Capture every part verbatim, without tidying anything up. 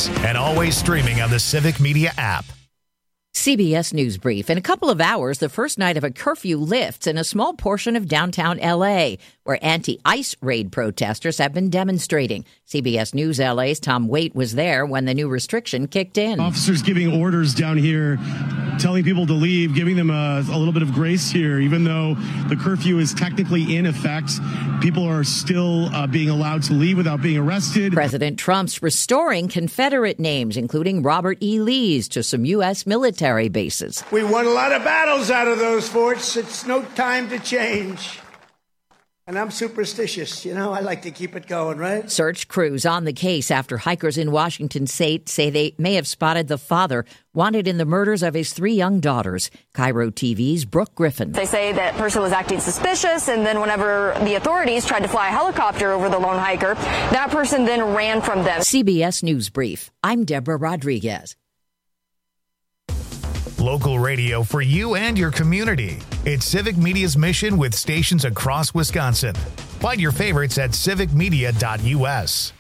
Sports, and always streaming on the Civic Media app. C B S News Brief. In a couple of hours, the first night of a curfew lifts in a small portion of downtown L A, where anti-ICE raid protesters have been demonstrating. C B S News L A's Tom Waite was there when the new restriction kicked in. Officers giving orders down here, telling people to leave, giving them a, a little bit of grace here. Even though the curfew is technically in effect, people are still uh, being allowed to leave without being arrested. President Trump's restoring Confederate names, including Robert E. Lee's, to some U S military bases. We won a lot of battles out of those forts. It's no time to change. And I'm superstitious. You know, I like to keep it going, right? Search crews on the case after hikers in Washington state say they may have spotted the father wanted in the murders of his three young daughters. Cairo T V's Brooke Griffin. They say that person was acting suspicious, and then whenever the authorities tried to fly a helicopter over the lone hiker, that person then ran from them. C B S News Brief. I'm Deborah Rodriguez. Local radio for you and your community. It's Civic Media's mission with stations across Wisconsin. Find your favorites at civic media dot u s.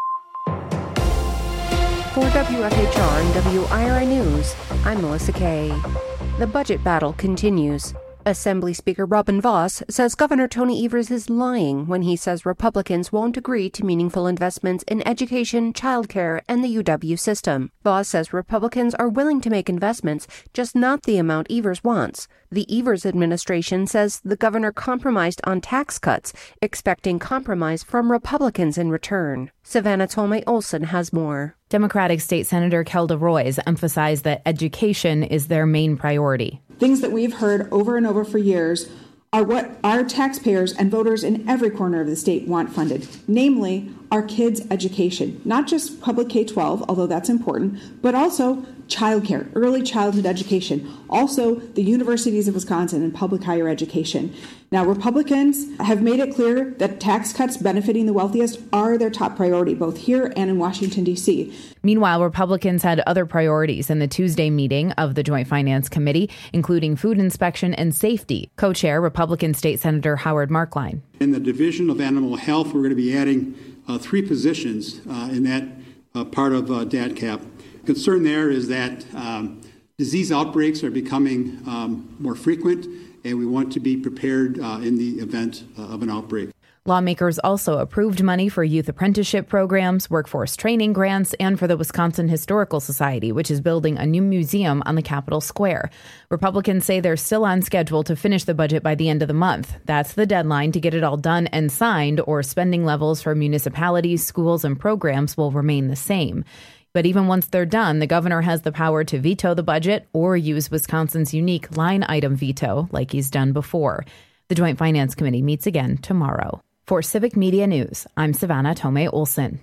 For W F H R and W I R I News, I'm Melissa Kay. The budget battle continues. Assembly Speaker Robin Vos says Governor Tony Evers is lying when he says Republicans won't agree to meaningful investments in education, childcare, and the U W system. Vos says Republicans are willing to make investments, just not the amount Evers wants. The Evers administration says the governor compromised on tax cuts, expecting compromise from Republicans in return. Savannah Tolmay Olson has more. Democratic State Senator Kelda Roys emphasized that education is their main priority. Things that we've heard over and over for years are what our taxpayers and voters in every corner of the state want funded, namely our kids' education, not just public K twelve, although that's important, but also childcare, early childhood education, also the universities of Wisconsin and public higher education. Now, Republicans have made it clear that tax cuts benefiting the wealthiest are their top priority, both here and in Washington, D C. Meanwhile, Republicans had other priorities in the Tuesday meeting of the Joint Finance Committee, including food inspection and safety. Co-chair Republican State Senator Howard Markline. In the Division of Animal Health, we're going to be adding uh, three positions uh, in that uh, part of uh, D A D C A P. Concern there is that um, disease outbreaks are becoming um, more frequent, and we want to be prepared uh, in the event uh, of an outbreak. Lawmakers also approved money for youth apprenticeship programs, workforce training grants, and for the Wisconsin Historical Society, which is building a new museum on the Capitol Square. Republicans say they're still on schedule to finish the budget by the end of the month. That's the deadline to get it all done and signed, or spending levels for municipalities, schools, and programs will remain the same. But even once they're done, the governor has the power to veto the budget or use Wisconsin's unique line item veto like he's done before. The Joint Finance Committee meets again tomorrow. For Civic Media News, I'm Savannah Tolmay Olson.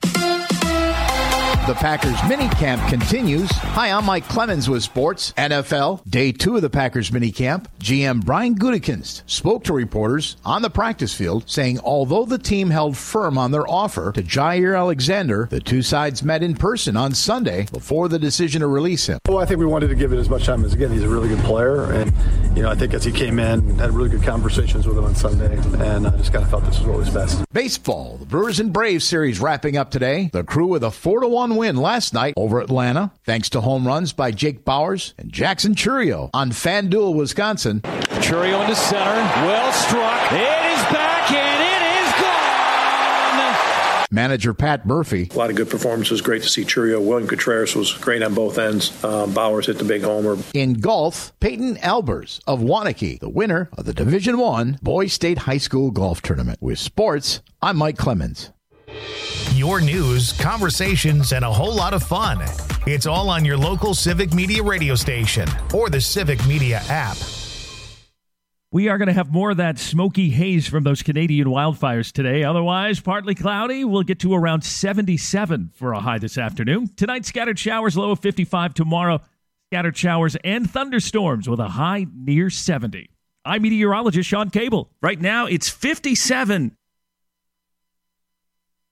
The Packers minicamp continues. Hi, I'm Mike Clemens with sports. N F L, day two of the Packers minicamp. G M Brian Gutekunst spoke to reporters on the practice field, saying although the team held firm on their offer to Jair Alexander, the two sides met in person on Sunday before the decision to release him. Well, I think we wanted to give it as much time as, again, he's a really good player. And, you know, I think as he came in, had really good conversations with him on Sunday, and I just kind of felt this was what was best. Baseball, the Brewers and Braves series wrapping up today. The Crew with a four to one win last night over Atlanta, thanks to home runs by Jake Bowers and Jackson Chourio on FanDuel, Wisconsin. Chourio into center, well struck. It is back and it is gone. Manager Pat Murphy. A lot of good performances. Great to see Chourio. William Contreras was great on both ends. Uh, Bowers hit the big homer. In golf, Peyton Albers of Waunakee, the winner of the Division One Boys State High School Golf Tournament. With sports, I'm Mike Clemens. Your news, conversations, and a whole lot of fun. It's all on your local Civic Media radio station or the Civic Media app. We are going to have more of that smoky haze from those Canadian wildfires today. Otherwise, partly cloudy. We'll get to around seventy-seven for a high this afternoon. Tonight, scattered showers, low of fifty-five. Tomorrow, scattered showers and thunderstorms with a high near seventy. I'm meteorologist Sean Cable. Right now, it's fifty-seven.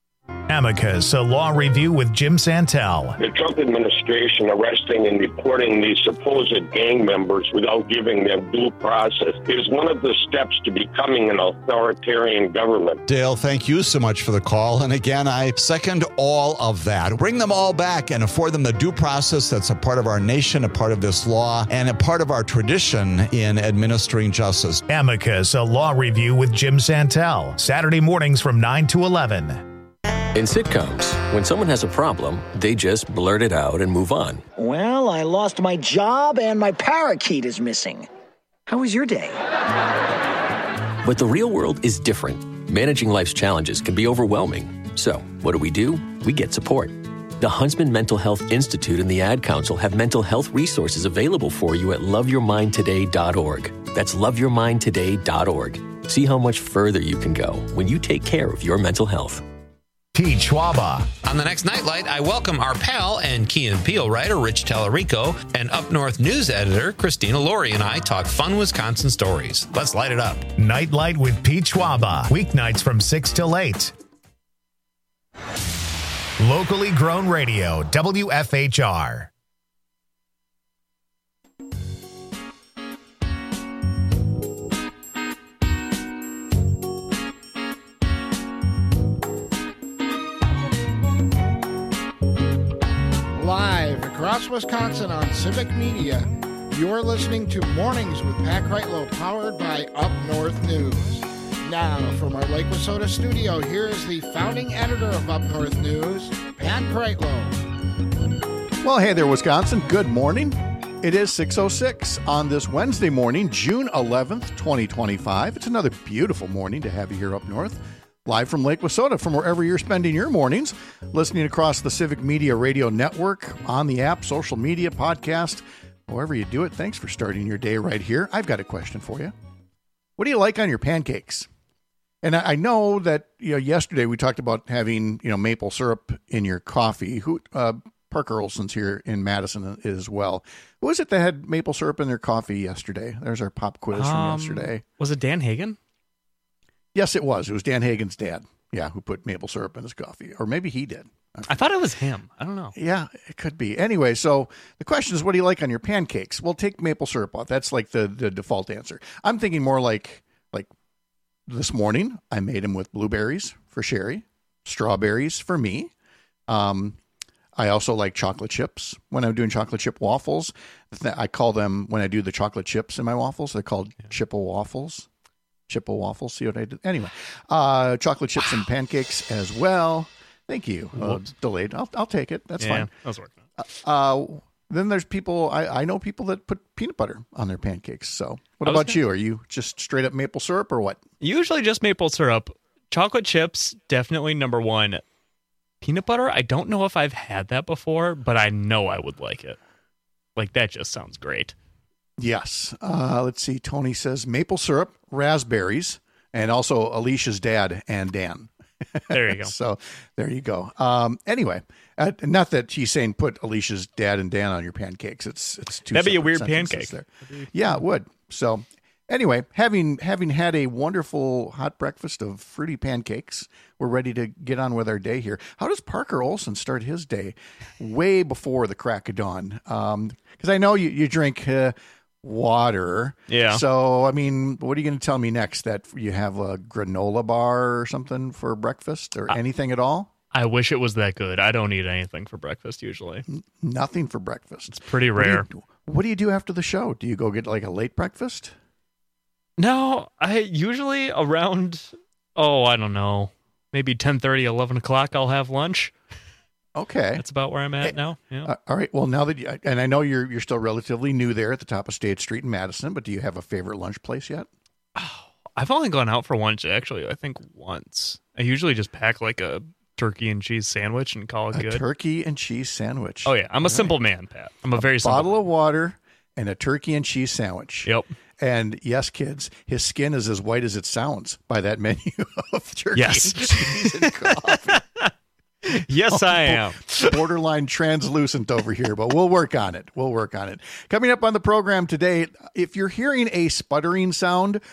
Amicus, a law review with Jim Santel. The Trump administration arresting and deporting these supposed gang members without giving them due process is one of the steps to becoming an authoritarian government. Dale, thank you so much for the call. And again, I second all of that. Bring them all back and afford them the due process that's a part of our nation, a part of this law, and a part of our tradition in administering justice. Amicus, a law review with Jim Santel. Saturday mornings from nine to eleven. In sitcoms, when someone has a problem, they just blurt it out and move on. Well, I lost my job and my parakeet is missing. How was your day? But the real world is different. Managing life's challenges can be overwhelming. So, what do we do? We get support. The Huntsman Mental Health Institute and the Ad Council have mental health resources available for you at love your mind today dot org. That's love your mind today dot org. See how much further you can go when you take care of your mental health. Pete Schwaba. On the next Nightlight, I welcome our pal and Key and Peele writer, Rich Tellerico, and Up North news editor, Christina Laurie, and I talk fun Wisconsin stories. Let's light it up. Nightlight with Pete Schwaba. Weeknights from six till eight. Locally grown radio, W F H R. Live across Wisconsin on Civic Media, you're listening to Mornings with Pat Kreitlow, powered by Up North News. Now, from our Lake Wissota studio, here is the founding editor of Up North News, Pat Kreitlow. Well, hey there, Wisconsin. Good morning. It is six oh six on this Wednesday morning, June eleventh, twenty twenty-five. It's another beautiful morning to have you here up north. Live from Lake Wissota, from wherever you're spending your mornings, listening across the Civic Media Radio Network, on the app, social media, podcast, however you do it. Thanks for starting your day right here. I've got a question for you. What do you like on your pancakes? And I know that, you know, yesterday we talked about having, you know, maple syrup in your coffee. Who, uh, Parker Olson's here in Madison as well. Who was it that had maple syrup in their coffee yesterday? There's our pop quiz um, from yesterday. Was it Dan Hagen? Yes, it was. It was Dan Hagen's dad, yeah, who put maple syrup in his coffee. Or maybe he did. I thought it was him. I don't know. Yeah, it could be. Anyway, so the question is, what do you like on your pancakes? Well, take maple syrup off. That's like the, the default answer. I'm thinking more like like this morning, I made them with blueberries for Sherry, strawberries for me. Um, I also like chocolate chips. When I'm doing chocolate chip waffles, I call them, when I do the chocolate chips in my waffles, they're called yeah. Chippo waffles. Chippo waffles. See what I did? Anyway, uh, chocolate chips wow. and pancakes as well. Thank you. Uh, delayed. I'll I'll take it. That's yeah, fine. I was working. Uh, uh, then there's people. I, I know people that put peanut butter on their pancakes. So what about gonna... you? Are you just straight up maple syrup or what? Usually just maple syrup. Chocolate chips, definitely number one. Peanut butter, I don't know if I've had that before, but I know I would like it. Like, that just sounds great. Yes. Uh, let's see. Tony says maple syrup, raspberries, and also Alicia's dad and Dan. There you go. So there you go. Um, anyway, uh, not that she's saying put Alicia's dad and Dan on your pancakes. It's it's two. That'd be a weird pancake. There. Yeah, it would. So anyway, having having had a wonderful hot breakfast of fruity pancakes, we're ready to get on with our day here. How does Parker Olson start his day? Way before the crack of dawn. Um, because I know you you drink. Uh, water. Yeah. So, I mean, what are you going to tell me next? That you have a granola bar or something for breakfast or I, anything at all? I wish it was that good. I don't eat anything for breakfast usually. N- nothing for breakfast. It's pretty rare. What do, you, what do you do after the show? Do you go get like a late breakfast? No, I usually around, oh, I don't know, maybe ten thirty, eleven o'clock I'll have lunch. Okay. That's about where I'm at hey, now. Yeah. Uh, all right. Well, now that you, and I know you're you're still relatively new there at the top of State Street in Madison, but do you have a favorite lunch place yet? Oh, I've only gone out for lunch, actually, I think once. I usually just pack like a turkey and cheese sandwich and call it a good. A turkey and cheese sandwich. Oh, yeah. I'm a all simple right. man, Pat. I'm a, a very simple bottle man. of water and a turkey and cheese sandwich. Yep. And yes, kids, his skin is as white as it sounds by that menu of turkey yes. and cheese and coffee. Yes, I am. Borderline translucent over here, but we'll work on it. We'll work on it. Coming up on the program today, if you're hearing a sputtering sound,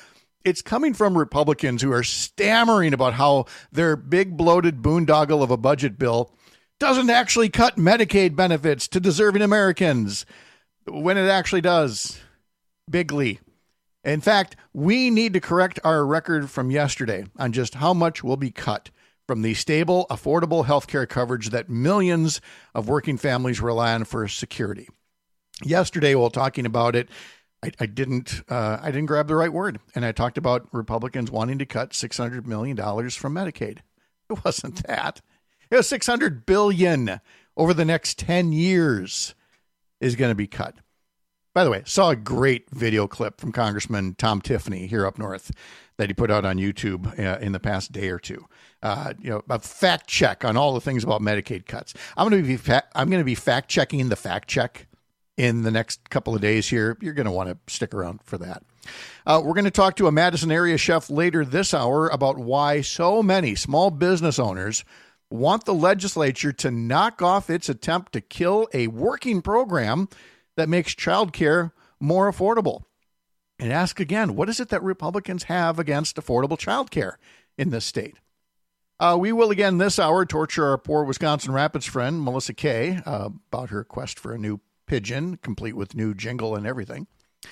it's coming from Republicans who are stammering about how their big bloated boondoggle of a budget bill doesn't actually cut Medicaid benefits to deserving Americans, when it actually does, bigly. In fact, we need to correct our record from yesterday on just how much will be cut from the stable, affordable health care coverage that millions of working families rely on for security. Yesterday, while talking about it, I, I didn't uh, I didn't grab the right word, and I talked about Republicans wanting to cut six hundred million dollars from Medicaid. It wasn't that. It was six hundred billion dollars over the next ten years is going to be cut. By the way, saw a great video clip from Congressman Tom Tiffany here up north that he put out on YouTube uh, in the past day or two. Uh, you know, a fact check on all the things about Medicaid cuts. I'm going to be fa- I'm going to be fact checking the fact check in the next couple of days here. You're going to want to stick around for that. Uh, we're going to talk to a Madison area chef later this hour about why so many small business owners want the legislature to knock off its attempt to kill a working program that makes childcare more affordable. And ask again, what is it that Republicans have against affordable childcare in this state? Uh, we will again this hour torture our poor Wisconsin Rapids friend, Melissa Kay, uh, about her quest for a new pigeon, complete with new jingle and everything.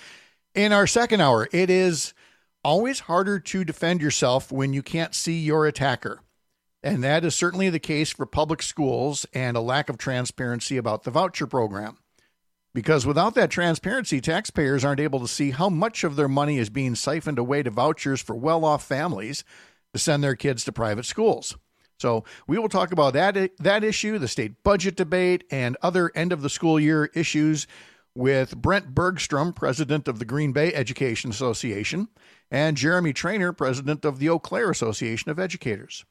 In our second hour, it is always harder to defend yourself when you can't see your attacker. And that is certainly the case for public schools and a lack of transparency about the voucher program. Because without that transparency, taxpayers aren't able to see how much of their money is being siphoned away to vouchers for well-off families to send their kids to private schools. So we will talk about that, that issue, the state budget debate, and other end-of-the-school-year issues with Brent Bergstrom, president of the Green Bay Education Association, and Jeremy Trainer, president of the Eau Claire Association of Educators.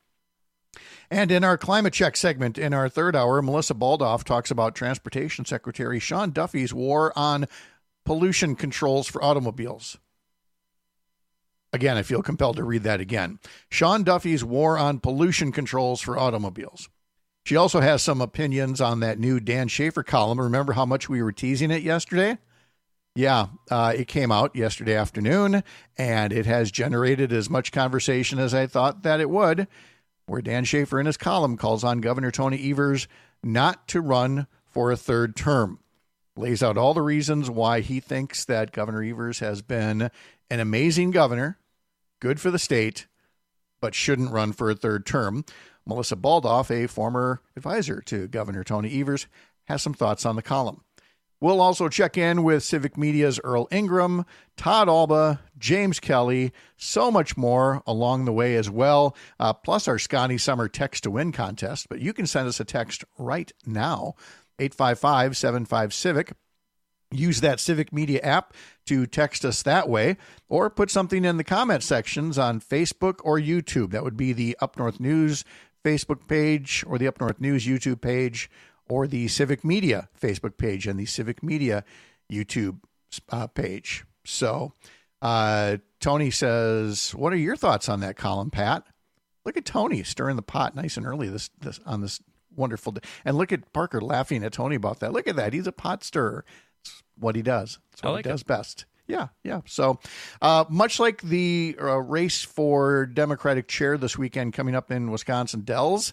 And in our climate check segment in our third hour, Melissa Baldoff talks about Transportation Secretary Sean Duffy's war on pollution controls for automobiles. Again, I feel compelled to read that again. Sean Duffy's war on pollution controls for automobiles. She also has some opinions on that new Dan Schaefer column. Remember how much we were teasing it yesterday? Yeah, uh, it came out yesterday afternoon, and it has generated as much conversation as I thought that it would, where Dan Schaefer in his column calls on Governor Tony Evers not to run for a third term. Lays out all the reasons why he thinks that Governor Evers has been an amazing governor, good for the state, but shouldn't run for a third term. Melissa Baldoff, a former advisor to Governor Tony Evers, has some thoughts on the column. We'll also check in with Civic Media's Earl Ingram, Todd Alba, James Kelly, so much more along the way as well, uh, plus our Scotty Summer Text to Win contest. But you can send us a text right now, eight five five, seven five, CIVIC. Use that Civic Media app to text us that way, or put something in the comment sections on Facebook or YouTube. That would be the Up North News Facebook page or the Up North News YouTube page, or the Civic Media Facebook page and the Civic Media YouTube uh, page. So uh, Tony says, what are your thoughts on that column, Pat? Look at Tony stirring the pot nice and early this, this on this wonderful day. And look at Parker laughing at Tony about that. Look at that. He's a pot stirrer. It's what he does. It's what like he does it. best. Yeah, yeah. So uh, much like the uh, race for Democratic chair this weekend coming up in Wisconsin Dells,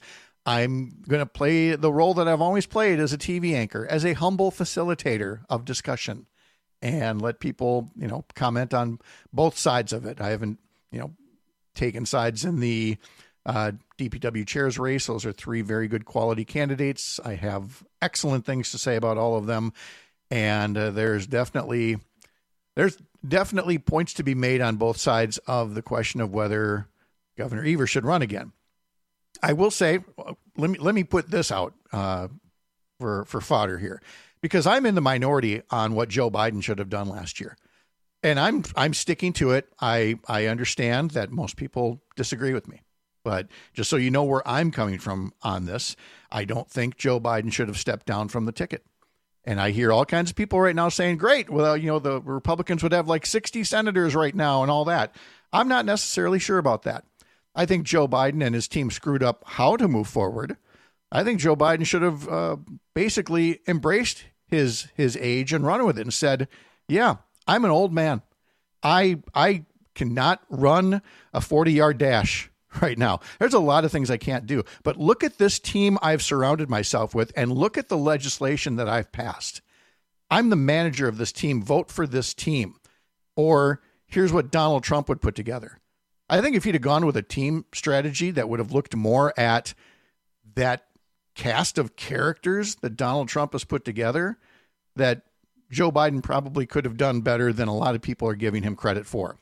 I'm going to play the role that I've always played as a T V anchor, as a humble facilitator of discussion, and let people, you know, comment on both sides of it. I haven't, you know, taken sides in the uh, D P W chair's race. Those are three very good quality candidates. I have excellent things to say about all of them. And uh, there's definitely, there's definitely points to be made on both sides of the question of whether Governor Evers should run again. I will say, let me let me put this out uh, for for fodder here, because I'm in the minority on what Joe Biden should have done last year, and I'm I'm sticking to it. I I understand that most people disagree with me, but just so you know where I'm coming from on this, I don't think Joe Biden should have stepped down from the ticket. And I hear all kinds of people right now saying, "Great, well, you know, the Republicans would have like sixty senators right now and all that." I'm not necessarily sure about that. I think Joe Biden and his team screwed up how to move forward. I think Joe Biden should have uh, basically embraced his his age and run with it and said, yeah, I'm an old man. I I cannot run a forty-yard dash right now. There's a lot of things I can't do. But look at this team I've surrounded myself with, and look at the legislation that I've passed. I'm the manager of this team. Vote for this team. Or here's what Donald Trump would put together. I think if he'd have gone with a team strategy that would have looked more at that cast of characters that Donald Trump has put together, that Joe Biden probably could have done better than a lot of people are giving him credit for.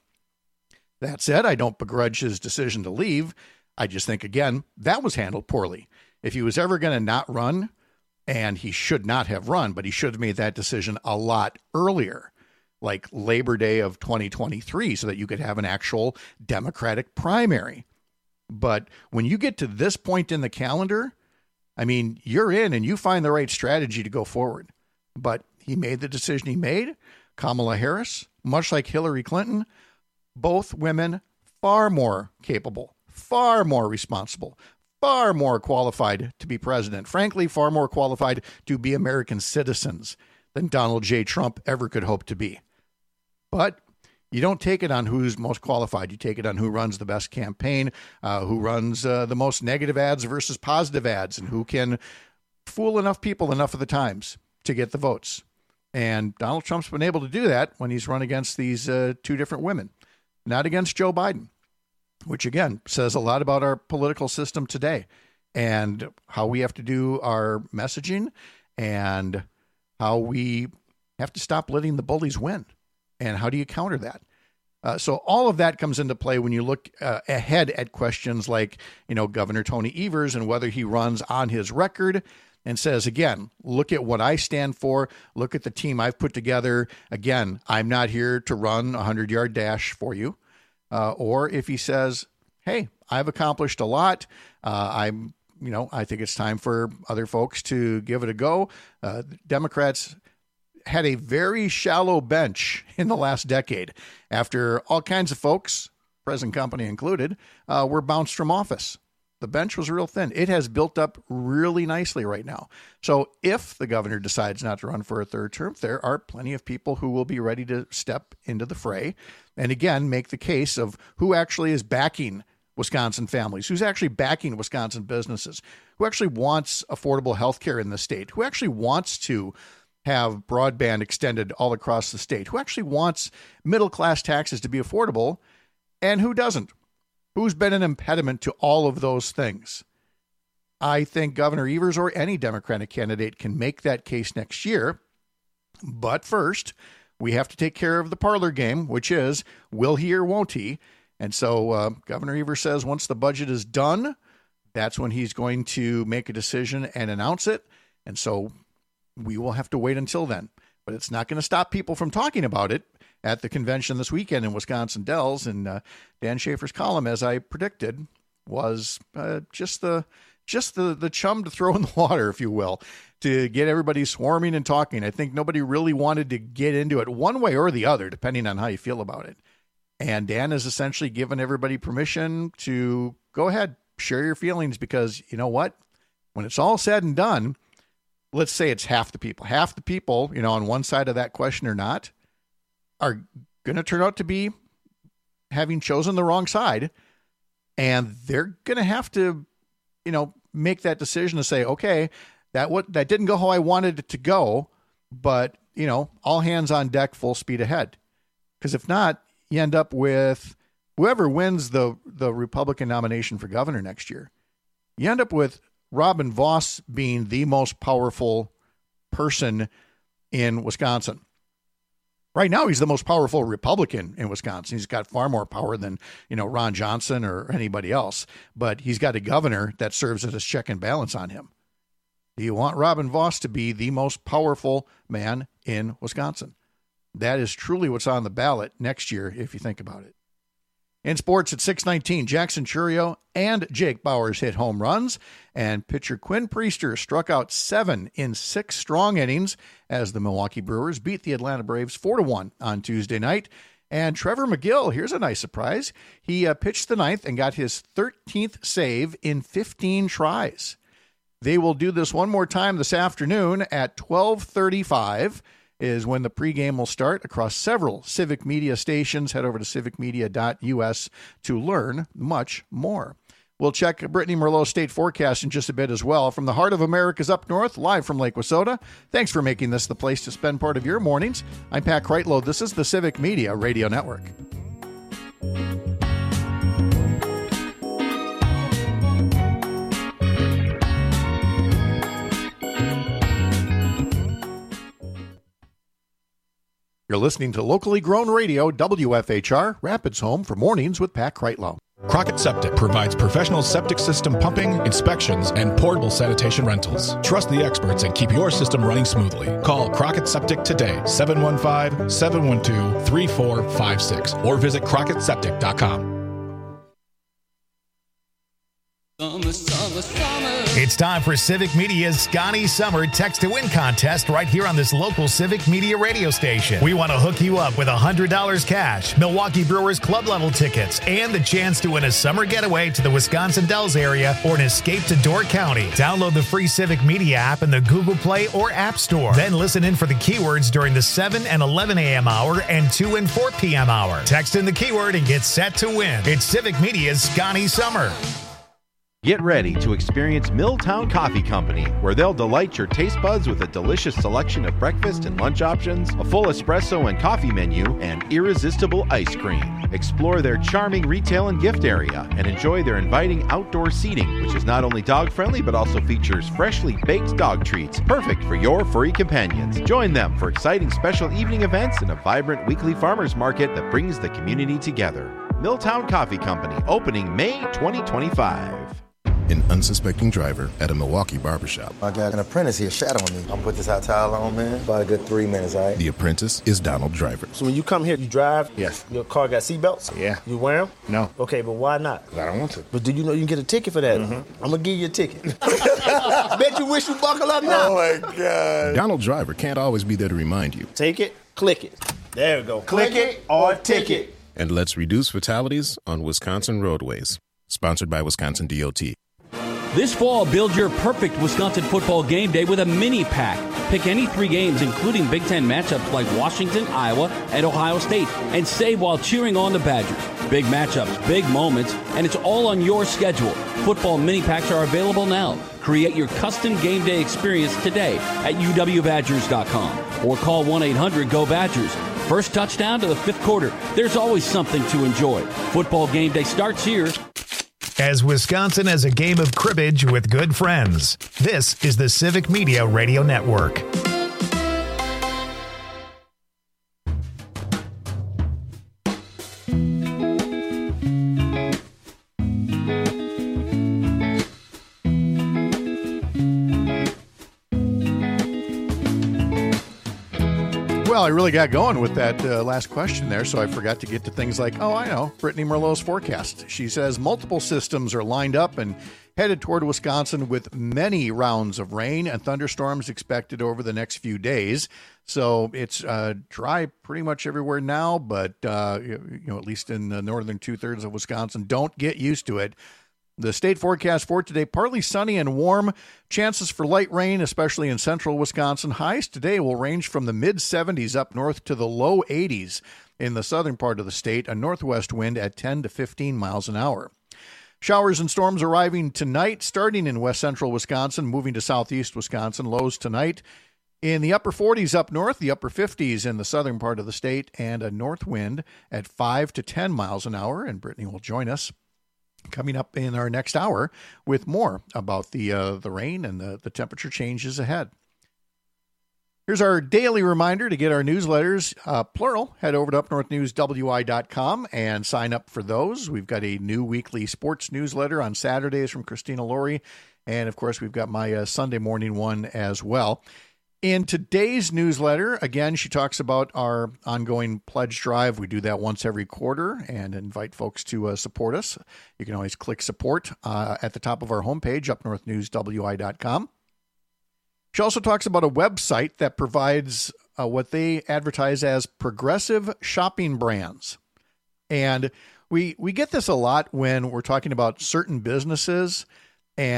That said, I don't begrudge his decision to leave. I just think, again, that was handled poorly. If he was ever going to not run, and he should not have run, but he should have made that decision a lot earlier, like Labor Day of twenty twenty-three, so that you could have an actual Democratic primary. But when you get to this point in the calendar, I mean, you're in and you find the right strategy to go forward. But he made the decision he made. Kamala Harris, much like Hillary Clinton, both women far more capable, far more responsible, far more qualified to be president. Frankly, far more qualified to be American citizens than Donald J. Trump ever could hope to be. But you don't take it on who's most qualified. You take it on who runs the best campaign, uh, who runs uh, the most negative ads versus positive ads, and who can fool enough people enough of the times to get the votes. And Donald Trump's been able to do that when he's run against these uh, two different women, not against Joe Biden, which, again, says a lot about our political system today and how we have to do our messaging and how we have to stop letting the bullies win. And how do you counter that? Uh, so all of that comes into play when you look uh, ahead at questions like, you know, Governor Tony Evers and whether he runs on his record and says, again, look at what I stand for. Look at the team I've put together. Again, I'm not here to run a hundred-yard dash for you. Uh, or if he says, hey, I've accomplished a lot. Uh, I'm, you know, I think it's time for other folks to give it a go. Uh, Democrats had a very shallow bench in the last decade after all kinds of folks, present company included, uh, were bounced from office. The bench was real thin. It has built up really nicely right now. So if the governor decides not to run for a third term, there are plenty of people who will be ready to step into the fray and, again, make the case of who actually is backing Wisconsin families, who's actually backing Wisconsin businesses, who actually wants affordable health care in the state, who actually wants to have broadband extended all across the state, who actually wants middle-class taxes to be affordable, and who doesn't. Who's been an impediment to all of those things? I think Governor Evers or any Democratic candidate can make that case next year. But first, we have to take care of the parlor game, which is, will he or won't he? And so uh, Governor Evers says once the budget is done, that's when he's going to make a decision and announce it. And so we will have to wait until then. But it's not going to stop people from talking about it at the convention this weekend in Wisconsin Dells. And uh, Dan Schaefer's column, as I predicted, was uh, just the just the, the chum to throw in the water, if you will, to get everybody swarming and talking. I think nobody really wanted to get into it one way or the other, depending on how you feel about it. And Dan has essentially given everybody permission to go ahead, share your feelings, because you know what? When it's all said and done, let's say it's half the people. Half the people, you know, on one side of that question or not, are going to turn out to be having chosen the wrong side. And they're going to have to, you know, make that decision to say, okay, that what that didn't go how I wanted it to go, but, you know, all hands on deck, full speed ahead. Because if not, you end up with whoever wins the, the Republican nomination for governor next year. You end up with Robin Vos being the most powerful person in Wisconsin. Right now, he's the most powerful Republican in Wisconsin. He's got far more power than, you know, Ron Johnson or anybody else. But he's got a governor that serves as a check and balance on him. Do you want Robin Vos to be the most powerful man in Wisconsin? That is truly what's on the ballot next year, if you think about it. In sports at six nineteen, Jackson Chourio and Jake Bauers hit home runs, and pitcher Quinn Priester struck out seven in six strong innings as the Milwaukee Brewers beat the Atlanta Braves four to one on Tuesday night. And Trevor McGill, here's a nice surprise. He uh, pitched the ninth and got his thirteenth save in fifteen tries. They will do this one more time this afternoon at twelve thirty-five is when the pregame will start across several Civic Media stations. Head over to civic media dot u s to learn much more. We'll check Brittany Merlot's state forecast in just a bit as well. From the heart of America's up north, live from Lake Wissota. Thanks for making this the place to spend part of your mornings. I'm Pat Kreitlow. This is the Civic Media Radio Network. You're listening to locally grown radio, W F H R, Rapids Home for Mornings with Pat Kreitlow. Crockett Septic provides professional septic system pumping, inspections, and portable sanitation rentals. Trust the experts and keep your system running smoothly. Call Crockett Septic today, seven one five, seven one two, three four five six, or visit crockett septic dot com. Summer, summer, summer. It's time for Civic Media's Scotty Summer Text to Win contest right here on this local Civic Media radio station. We want to hook you up with one hundred dollars cash, Milwaukee Brewers club level tickets, and the chance to win a summer getaway to the Wisconsin Dells area or an escape to Door County. Download the free Civic Media app in the Google Play or App Store. Then listen in for the keywords during the seven and eleven a.m. hour and two and four p.m. hour. Text in the keyword and get set to win. It's Civic Media's Scotty Summer. Get ready to experience Milltown Coffee Company, where they'll delight your taste buds with a delicious selection of breakfast and lunch options, a full espresso and coffee menu, and irresistible ice cream. Explore their charming retail and gift area and enjoy their inviting outdoor seating, which is not only dog-friendly but also features freshly baked dog treats, perfect for your furry companions. Join them for exciting special evening events and a vibrant weekly farmers market that brings the community together. Milltown Coffee Company, opening May twenty twenty-five. An unsuspecting driver at a Milwaukee barbershop. I got an apprentice here shadowing me. I'm gonna put this hot towel on, man. About a good three minutes, all right? The apprentice is Donald Driver. So when you come here, you drive? Yes. Your car got seatbelts? Yeah. You wear them? No. Okay, but why not? Because I don't want to. But do you know you can get a ticket for that? Mm-hmm. I'm gonna give you a ticket. Bet you wish you buckle up now. Oh my God. Donald Driver can't always be there to remind you. Take it, click it. There we go. Click, click it or ticket. And let's reduce fatalities on Wisconsin roadways. Sponsored by Wisconsin D O T. This fall, build your perfect Wisconsin football game day with a mini pack. Pick any three games, including Big Ten matchups like Washington, Iowa, and Ohio State, and save while cheering on the Badgers. Big matchups, big moments, and it's all on your schedule. Football mini packs are available now. Create your custom game day experience today at u w badgers dot com or call one eight hundred go badgers. First touchdown to the fifth quarter. There's always something to enjoy. Football game day starts here. As Wisconsin has a game of cribbage with good friends, this is the Civic Media Radio Network. Well, I really got going with that uh, last question there, so I forgot to get to things like, oh, I know, Brittany Merlot's forecast. She says multiple systems are lined up and headed toward Wisconsin with many rounds of rain and thunderstorms expected over the next few days. So it's uh, dry pretty much everywhere now, but uh, you know, at least in the northern two-thirds of Wisconsin, don't get used to it. The state forecast for today, partly sunny and warm. Chances for light rain, especially in central Wisconsin. Highs today will range from the mid seventies up north to the low eighties in the southern part of the state. A northwest wind at ten to fifteen miles an hour. Showers and storms arriving tonight, starting in west central Wisconsin, moving to southeast Wisconsin. Lows tonight in the upper forties up north, the upper fifties in the southern part of the state, and a north wind at five to ten miles an hour. And Brittany will join us coming up in our next hour with more about the uh, the rain and the, the temperature changes ahead. Here's our daily reminder to get our newsletters, uh, plural. Head over to up north news w i dot com and sign up for those. We've got a new weekly sports newsletter on Saturdays from Christina Laurie. And, of course, we've got my uh, Sunday morning one as well. In today's newsletter, again, she talks about our ongoing pledge drive. We do that once every quarter and invite folks to uh, support us. You can always click support uh, at the top of our homepage, up north news w i dot com. She also talks about a website that provides uh, what they advertise as progressive shopping brands. And we we get this a lot when we're talking about certain businesses and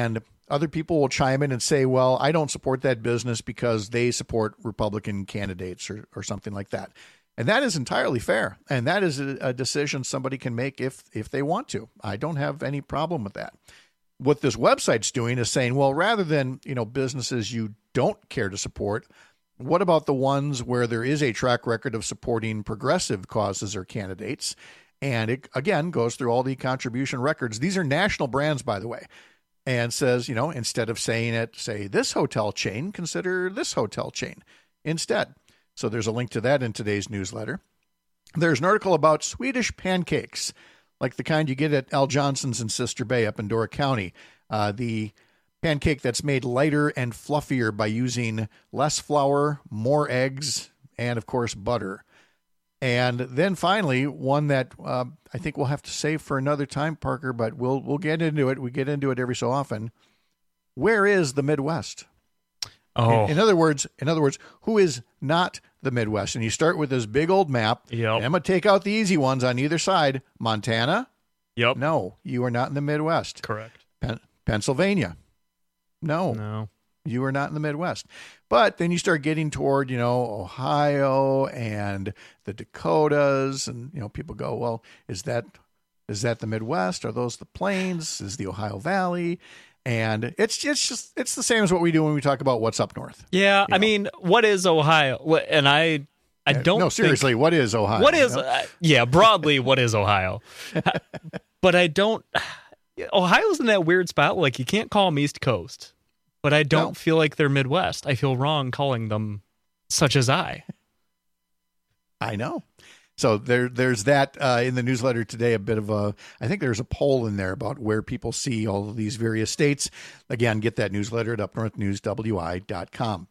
other people will chime in and say, well, I don't support that business because they support Republican candidates or, or something like that. And that is entirely fair. And that is a, a decision somebody can make if if they want to. I don't have any problem with that. What this website's doing is saying, well, rather than, you know, businesses you don't care to support, what about the ones where there is a track record of supporting progressive causes or candidates? And it, again, goes through all the contribution records. These are national brands, by the way, and says, you know, instead of saying it, say this hotel chain, consider this hotel chain instead. So there's a link to that in today's newsletter. There's an article about Swedish pancakes, like the kind you get at Al Johnson's in Sister Bay up in Dora County. Uh, the pancake that's made lighter and fluffier by using less flour, more eggs, and, of course, butter. And then finally, one that uh, I think we'll have to save for another time, Parker, but we'll we'll get into it. We get into it every so often. Where is the Midwest? Oh. In, in other words, in other words, who is not the Midwest? And you start with this big old map. Yep. And I'm going to take out the easy ones on either side. Montana? Yep. No, you are not in the Midwest. Correct. Pen- Pennsylvania? No. No. You are not in the Midwest. But then you start getting toward, you know, Ohio and the Dakotas, and, you know, people go, well, is that is that the Midwest? Are those the plains? Is the Ohio Valley? And it's it's just it's the same as what we do when we talk about what's up north. Yeah, you I know? mean, what is Ohio? And I I don't No, seriously, think, what is Ohio? What is you know? uh, yeah, broadly what is Ohio? But I don't Ohio's in that weird spot, like you can't call them East Coast. But I don't no. feel like they're Midwest. I feel wrong calling them such as I. I know. So there, there's that uh, in the newsletter today, a bit of a, I think there's a poll in there about where people see all of these various states. Again, get that newsletter at up north news w i dot com.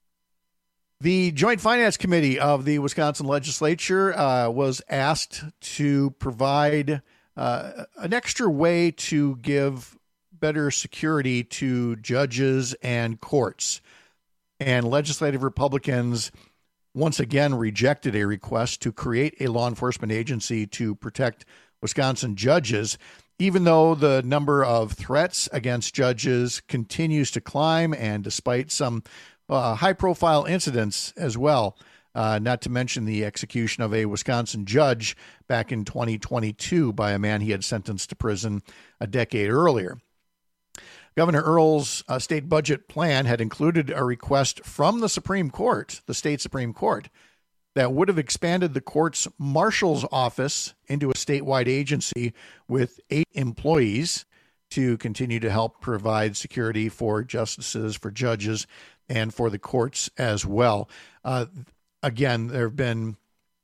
The Joint Finance Committee of the Wisconsin Legislature uh, was asked to provide uh, an extra way to give better security to judges and courts. And legislative Republicans once again rejected a request to create a law enforcement agency to protect Wisconsin judges, even though the number of threats against judges continues to climb, and despite some uh, high-profile incidents as well, uh, not to mention the execution of a Wisconsin judge back in twenty twenty-two by a man he had sentenced to prison a decade earlier. Governor Earle's uh, state budget plan had included a request from the Supreme Court, the state Supreme Court, that would have expanded the court's marshal's office into a statewide agency with eight employees to continue to help provide security for justices, for judges, and for the courts as well. Uh, again, there have been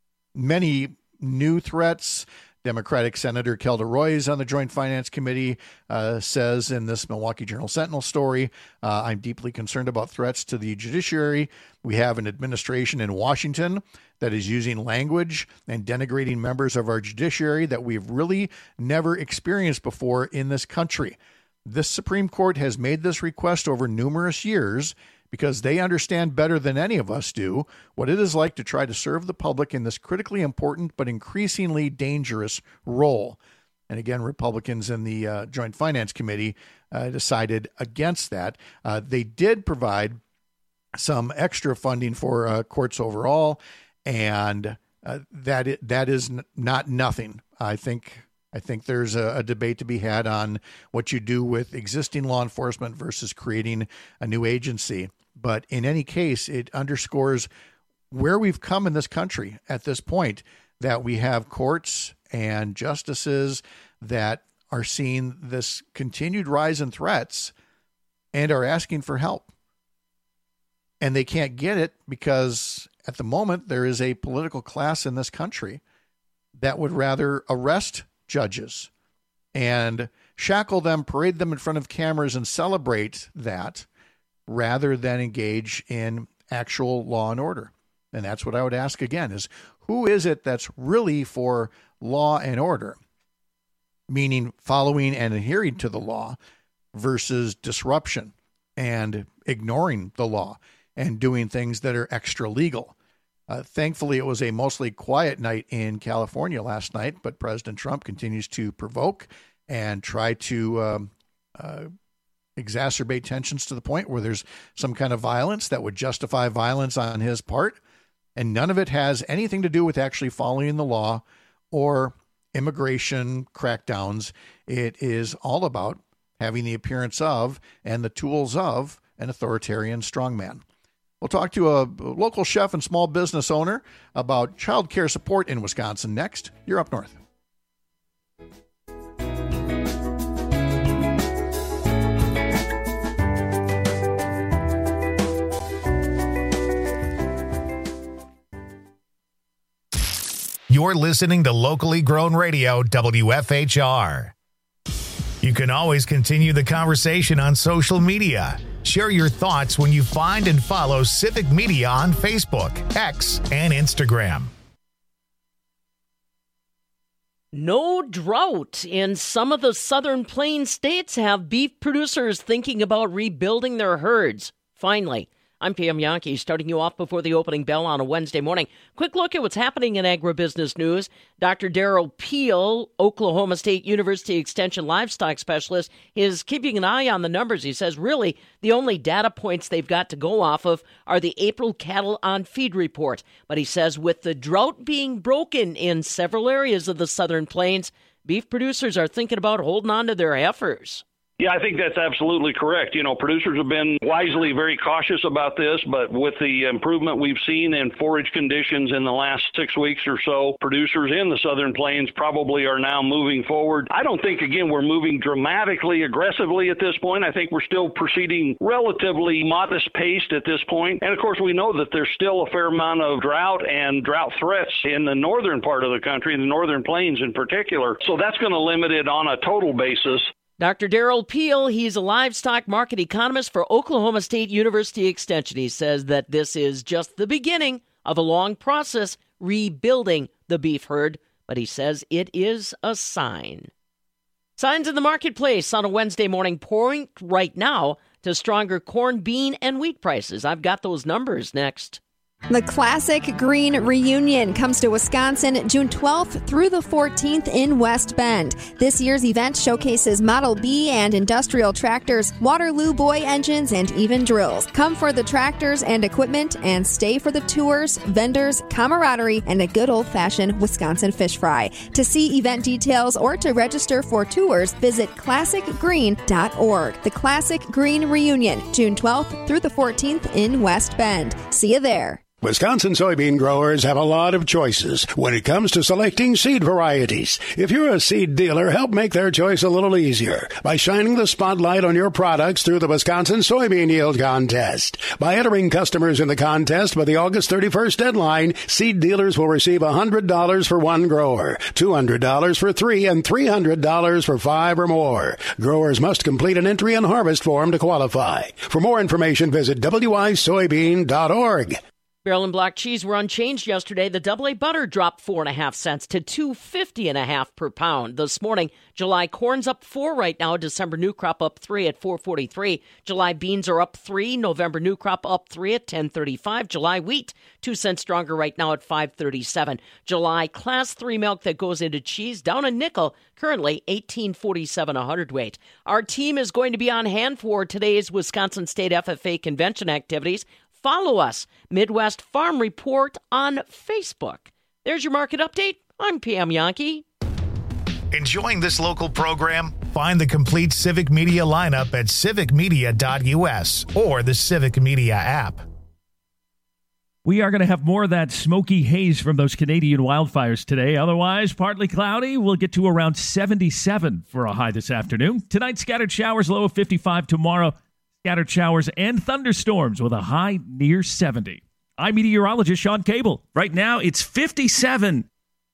many new threats. Democratic Senator Kelda Roys on the Joint Finance Committee uh, says in this Milwaukee Journal Sentinel story, uh, I'm deeply concerned about threats to the judiciary. We have an administration in Washington that is using language and denigrating members of our judiciary that we've really never experienced before in this country. This Supreme Court has made this request over numerous years because they understand better than any of us do what it is like to try to serve the public in this critically important but increasingly dangerous role. And again, Republicans in the uh, Joint Finance Committee uh, decided against that. Uh, they did provide some extra funding for uh, courts overall, and uh, that it, that is n- not nothing. I think I think there's a, a debate to be had on what you do with existing law enforcement versus creating a new agency. But in any case, it underscores where we've come in this country at this point, that we have courts and justices that are seeing this continued rise in threats and are asking for help. And they can't get it because at the moment there is a political class in this country that would rather arrest judges and shackle them, parade them in front of cameras and celebrate that rather than engage in actual law and order. And that's what I would ask again is, who is it that's really for law and order, meaning following and adhering to the law versus disruption and ignoring the law and doing things that are extra legal? Uh, thankfully, it was a mostly quiet night in California last night, but President Trump continues to provoke and try to um, uh, exacerbate tensions to the point where there's some kind of violence that would justify violence on his part. And none of it has anything to do with actually following the law or immigration crackdowns. It is all about having the appearance of and the tools of an authoritarian strongman. We'll talk to a local chef and small business owner about child care support in Wisconsin next. You're Up North. You're listening to locally grown radio, W F H R. You can always continue the conversation on social media. Share your thoughts when you find and follow Civic Media on Facebook, X, and Instagram. No drought in some of the southern plains states have beef producers thinking about rebuilding their herds. Finally, I'm Pam Yankee, starting you off before the opening bell on a Wednesday morning. Quick look at what's happening in agribusiness news. Doctor Darrell Peel, Oklahoma State University Extension livestock specialist, is keeping an eye on the numbers. He says really the only data points they've got to go off of are the April cattle on feed report. But he says with the drought being broken in several areas of the southern plains, beef producers are thinking about holding on to their heifers. Yeah, I think that's absolutely correct. You know, producers have been wisely very cautious about this, but with the improvement we've seen in forage conditions in the last six weeks or so, producers in the southern plains probably are now moving forward. I don't think, again, we're moving dramatically aggressively at this point. I think we're still proceeding relatively modest paced at this point. And, of course, we know that there's still a fair amount of drought and drought threats in the northern part of the country, in the northern plains in particular. So that's going to limit it on a total basis. Doctor Darrell Peel, he's a livestock market economist for Oklahoma State University Extension. He says that this is just the beginning of a long process rebuilding the beef herd, but he says it is a sign. Signs in the marketplace on a Wednesday morning point right now to stronger corn, bean, and wheat prices. I've got those numbers next. The Classic Green Reunion comes to Wisconsin June twelfth through the fourteenth in West Bend. This year's event showcases Model B and industrial tractors, Waterloo Boy engines, and even drills. Come for the tractors and equipment and stay for the tours, vendors, camaraderie, and a good old-fashioned Wisconsin fish fry. To see event details or to register for tours, visit classic green dot org. The Classic Green Reunion, June twelfth through the fourteenth in West Bend. See you there. Wisconsin soybean growers have a lot of choices when it comes to selecting seed varieties. If you're a seed dealer, help make their choice a little easier by shining the spotlight on your products through the Wisconsin Soybean Yield Contest. By entering customers in the contest by the August thirty-first deadline, seed dealers will receive one hundred dollars for one grower, two hundred dollars for three, and three hundred dollars for five or more. Growers must complete an entry and harvest form to qualify. For more information, visit w i soybean dot org. Barrel and block cheese were unchanged yesterday. The double A butter dropped four and a half cents to two fifty and a half per pound. This morning, July corn's up four right now. December new crop up three at four forty-three. July beans are up three. November new crop up three at ten thirty-five. July wheat two cents stronger right now at five thirty-seven. July class three milk that goes into cheese down a nickel. Currently eighteen forty-seven a hundredweight. Our team is going to be on hand for today's Wisconsin State F F A convention activities. Follow us, Midwest Farm Report, on Facebook. There's your market update. I'm Pam Yankee. Enjoying this local program? Find the complete Civic Media lineup at civic media dot u s or the Civic Media app. We are going to have more of that smoky haze from those Canadian wildfires today. Otherwise, partly cloudy. We'll get to around seventy-seven for a high this afternoon. Tonight, scattered showers, low of fifty-five. Tomorrow, scattered showers and thunderstorms with a high near seventy. I'm meteorologist Sean Cable. Right now, it's fifty-seven.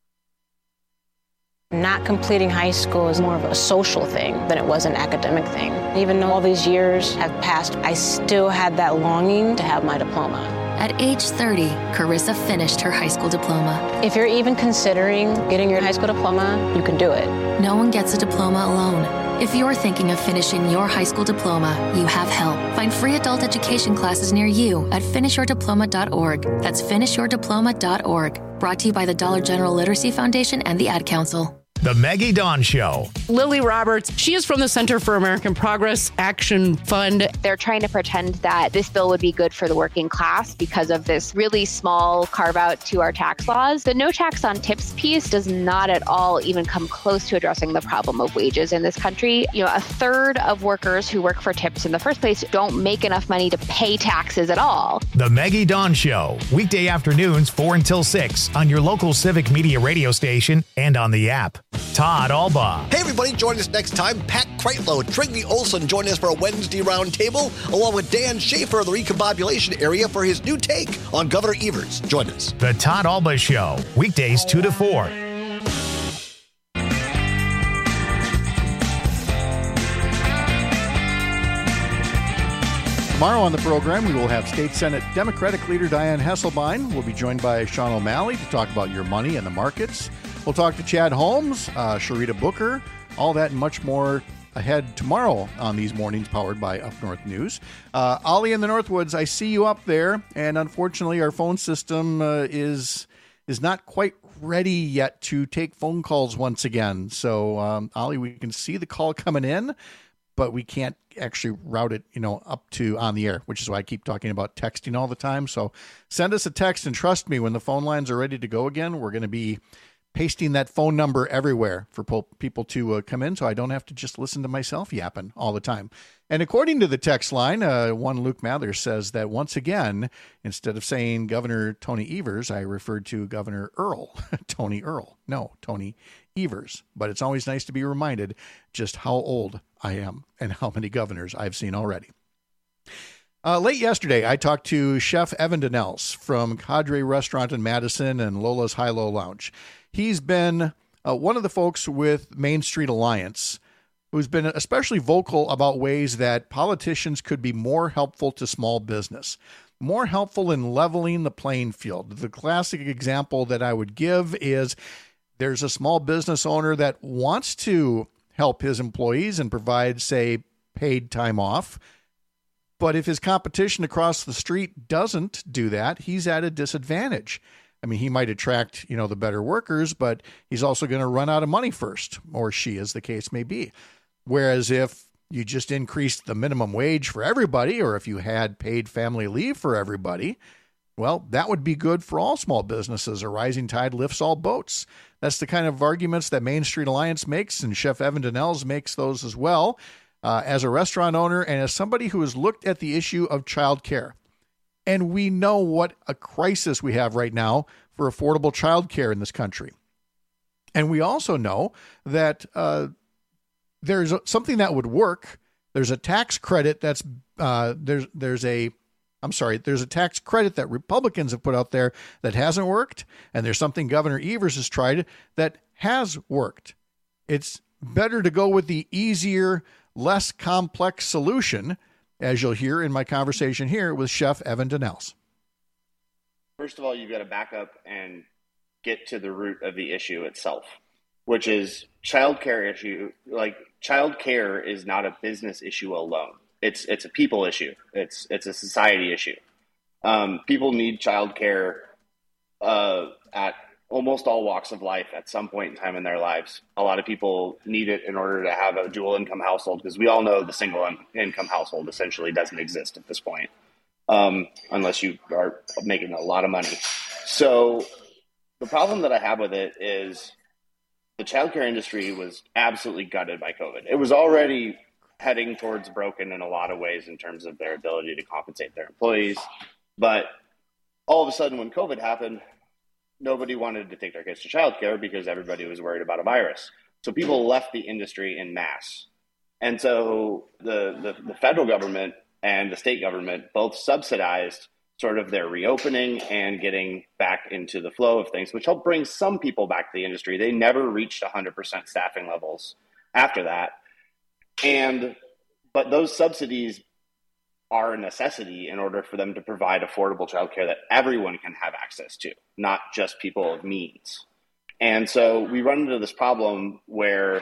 Not completing high school is more of a social thing than it was an academic thing. Even though all these years have passed, I still had that longing to have my diploma. At age thirty, Carissa finished her high school diploma. If you're even considering getting your high school diploma, you can do it. No one gets a diploma alone. If you're thinking of finishing your high school diploma, you have help. Find free adult education classes near you at finish your diploma dot org. That's finish your diploma dot org. Brought to you by the Dollar General Literacy Foundation and the Ad Council. The Maggie Dawn Show. Lily Roberts, she is from the Center for American Progress Action Fund. They're trying to pretend that this bill would be good for the working class because of this really small carve out to our tax laws. The no tax on tips piece does not at all even come close to addressing the problem of wages in this country. You know, a third of workers who work for tips in the first place don't make enough money to pay taxes at all. The Maggie Dawn Show, weekday afternoons four until six on your local Civic Media radio station and on the app. Todd Albaugh. Hey everybody, join us next time. Pat Kreitlow, Trigby Olson join us for a Wednesday roundtable, along with Dan Schaefer of the Recombobulation Area for his new take on Governor Evers. Join us. The Todd Albaugh Show, weekdays two to four. Tomorrow on the program, we will have State Senate Democratic leader Dianne Hesselbein. We'll be joined by Sean O'Malley to talk about your money and the markets. We'll talk to Chad Holmes, uh, Sharita Booker, all that and much more ahead tomorrow on these mornings powered by Up North News. Uh, Ollie in the Northwoods, I see you up there, and unfortunately our phone system uh, is is not quite ready yet to take phone calls once again. So, um, Ollie, we can see the call coming in, but we can't actually route it, you know, up to on the air, which is why I keep talking about texting all the time. So send us a text, and trust me, when the phone lines are ready to go again, we're going to be pasting that phone number everywhere for po- people to uh, come in, so I don't have to just listen to myself yapping all the time. And according to the text line, uh, one Luke Mather says that once again, instead of saying Governor Tony Evers, I referred to Governor Earl, Tony Earl. No, Tony Evers. But it's always nice to be reminded just how old I am and how many governors I've seen already. Uh, late yesterday, I talked to Chef Evan Donnells from Cadre Restaurant in Madison and Lola's High-Low Lounge. He's been uh, one of the folks with Main Street Alliance who's been especially vocal about ways that politicians could be more helpful to small business, more helpful in leveling the playing field. The classic example that I would give is there's a small business owner that wants to help his employees and provide, say, paid time off. But if his competition across the street doesn't do that, he's at a disadvantage. I mean, he might attract, you know, the better workers, but he's also going to run out of money first, or she, as the case may be. Whereas if you just increased the minimum wage for everybody, or if you had paid family leave for everybody, well, that would be good for all small businesses. A rising tide lifts all boats. That's the kind of arguments that Main Street Alliance makes, and Chef Evan Donnells makes those as well. Uh, as a restaurant owner and as somebody who has looked at the issue of childcare. And we know what a crisis we have right now for affordable childcare in this country. And we also know that uh, there's something that would work. There's a tax credit that's uh, there's there's a I'm sorry, there's a tax credit that Republicans have put out there that hasn't worked. And there's something Governor Evers has tried that has worked. It's better to go with the easier, less complex solution, as you'll hear in my conversation here with Chef Evan Donnells. First of all, you've got to back up and get to the root of the issue itself, which is childcare issue. Like, childcare is not a business issue alone. It's it's a people issue. It's it's a society issue. Um, people need childcare uh, at almost all walks of life at some point in time in their lives. A lot of people need it in order to have a dual income household, because we all know the single income household essentially doesn't exist at this point, um, unless you are making a lot of money. So the problem that I have with it is the childcare industry was absolutely gutted by COVID. It was already heading towards broken in a lot of ways in terms of their ability to compensate their employees. But all of a sudden when COVID happened, nobody wanted to take their kids to childcare because everybody was worried about a virus. So people left the industry en masse. And so the, the, the federal government and the state government both subsidized sort of their reopening and getting back into the flow of things, which helped bring some people back to the industry. They never reached one hundred percent staffing levels after that. And but those subsidies are a necessity in order for them to provide affordable childcare that everyone can have access to, not just people of means. And so we run into this problem where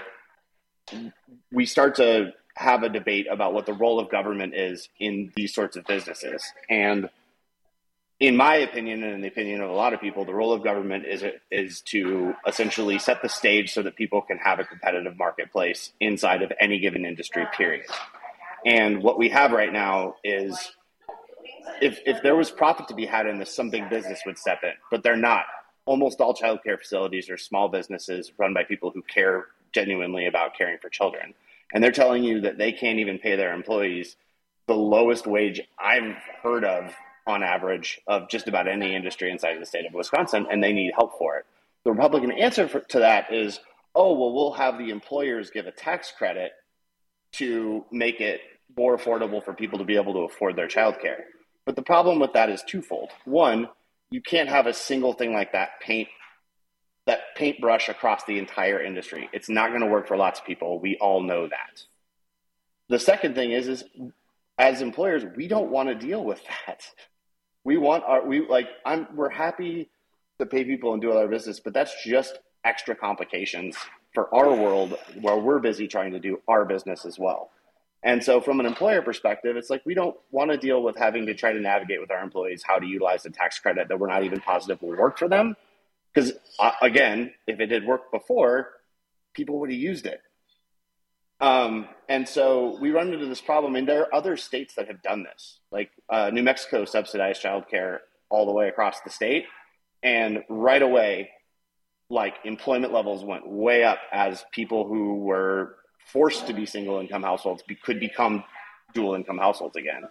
we start to have a debate about what the role of government is in these sorts of businesses. And in my opinion, and in the opinion of a lot of people, the role of government is is to essentially set the stage so that people can have a competitive marketplace inside of any given industry, period. And what we have right now is, if if there was profit to be had in this, some big business would step in, but they're not. Almost all childcare facilities are small businesses run by people who care genuinely about caring for children. And they're telling you that they can't even pay their employees the lowest wage I've heard of on average of just about any industry inside of the state of Wisconsin, and they need help for it. The Republican answer for, to that is, oh, well, we'll have the employers give a tax credit to make it more affordable for people to be able to afford their childcare. But the problem with that is twofold. One, you can't have a single thing like that paint that paintbrush across the entire industry. It's not going to work for lots of people. We all know that. The second thing is, is as employers, we don't want to deal with that. We want our, we like, I'm, we're happy to pay people and do all our business, but that's just extra complications for our world where we're busy trying to do our business as well. And so from an employer perspective, it's like, we don't want to deal with having to try to navigate with our employees how to utilize the tax credit that we're not even positive will work for them. Because uh, again, if it had worked before, people would have used it. Um, and so we run into this problem, and there are other states that have done this. Like uh, New Mexico subsidized childcare all the way across the state, and right away, like employment levels went way up as people who were forced to be single income households be, could become dual income households again.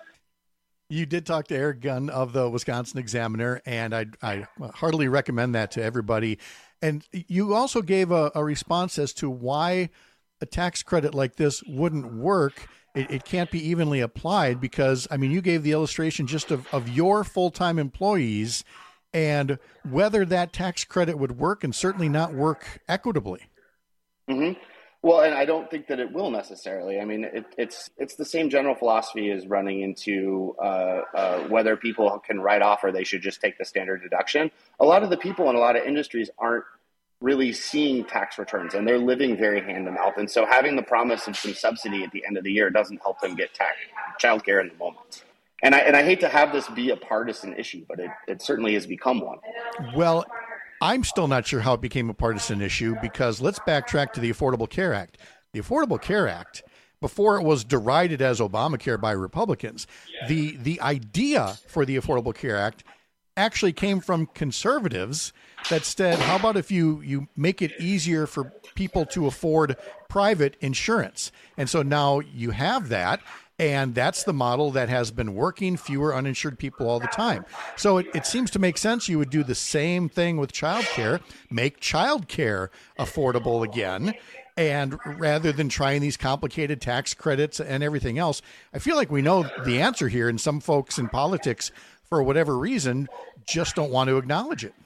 You did talk to Eric Gunn of the Wisconsin Examiner, and I, I heartily recommend that to everybody. And you also gave a, a response as to why a tax credit like this wouldn't work. It, it can't be evenly applied because, I mean, you gave the illustration just of, of your full-time employees and whether that tax credit would work and certainly not work equitably. Mm-hmm. Well, and I don't think that it will necessarily. I mean, it, it's it's the same general philosophy as running into uh, uh, whether people can write off or they should just take the standard deduction. A lot of the people in a lot of industries aren't really seeing tax returns, and they're living very hand to mouth. And so having the promise of some subsidy at the end of the year doesn't help them get tax childcare in the moment. And I and I hate to have this be a partisan issue, but it, it certainly has become one. Well, I'm still not sure how it became a partisan issue because let's backtrack to the Affordable Care Act. The Affordable Care Act, before it was derided as Obamacare by Republicans, the the idea for the Affordable Care Act actually came from conservatives that said, how about if you, you make it easier for people to afford private insurance? And so now you have that. And that's the model that has been working, fewer uninsured people all the time. So it, it seems to make sense you would do the same thing with childcare, make childcare affordable again. And rather than trying these complicated tax credits and everything else, I feel like we know the answer here. And some folks in politics, for whatever reason, just don't want to acknowledge it.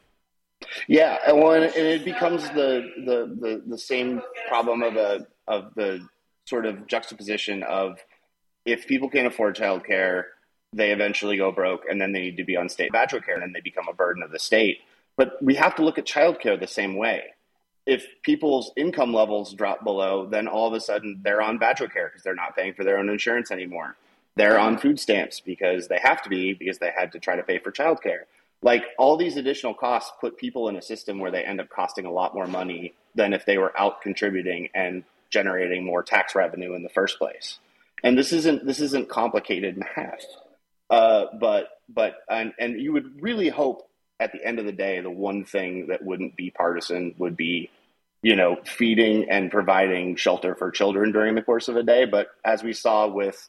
Yeah, and when and it becomes the, the the the same problem of a of the sort of juxtaposition of, if people can't afford childcare, they eventually go broke, and then they need to be on state Badger care, and then they become a burden of the state. But we have to look at childcare the same way. If people's income levels drop below, then all of a sudden they're on Badger care because they're not paying for their own insurance anymore. They're on food stamps because they have to be because they had to try to pay for childcare. Like, all these additional costs put people in a system where they end up costing a lot more money than if they were out contributing and generating more tax revenue in the first place. And this isn't this isn't complicated math, uh, but but and, and you would really hope at the end of the day, the one thing that wouldn't be partisan would be, you know, feeding and providing shelter for children during the course of a day. But as we saw with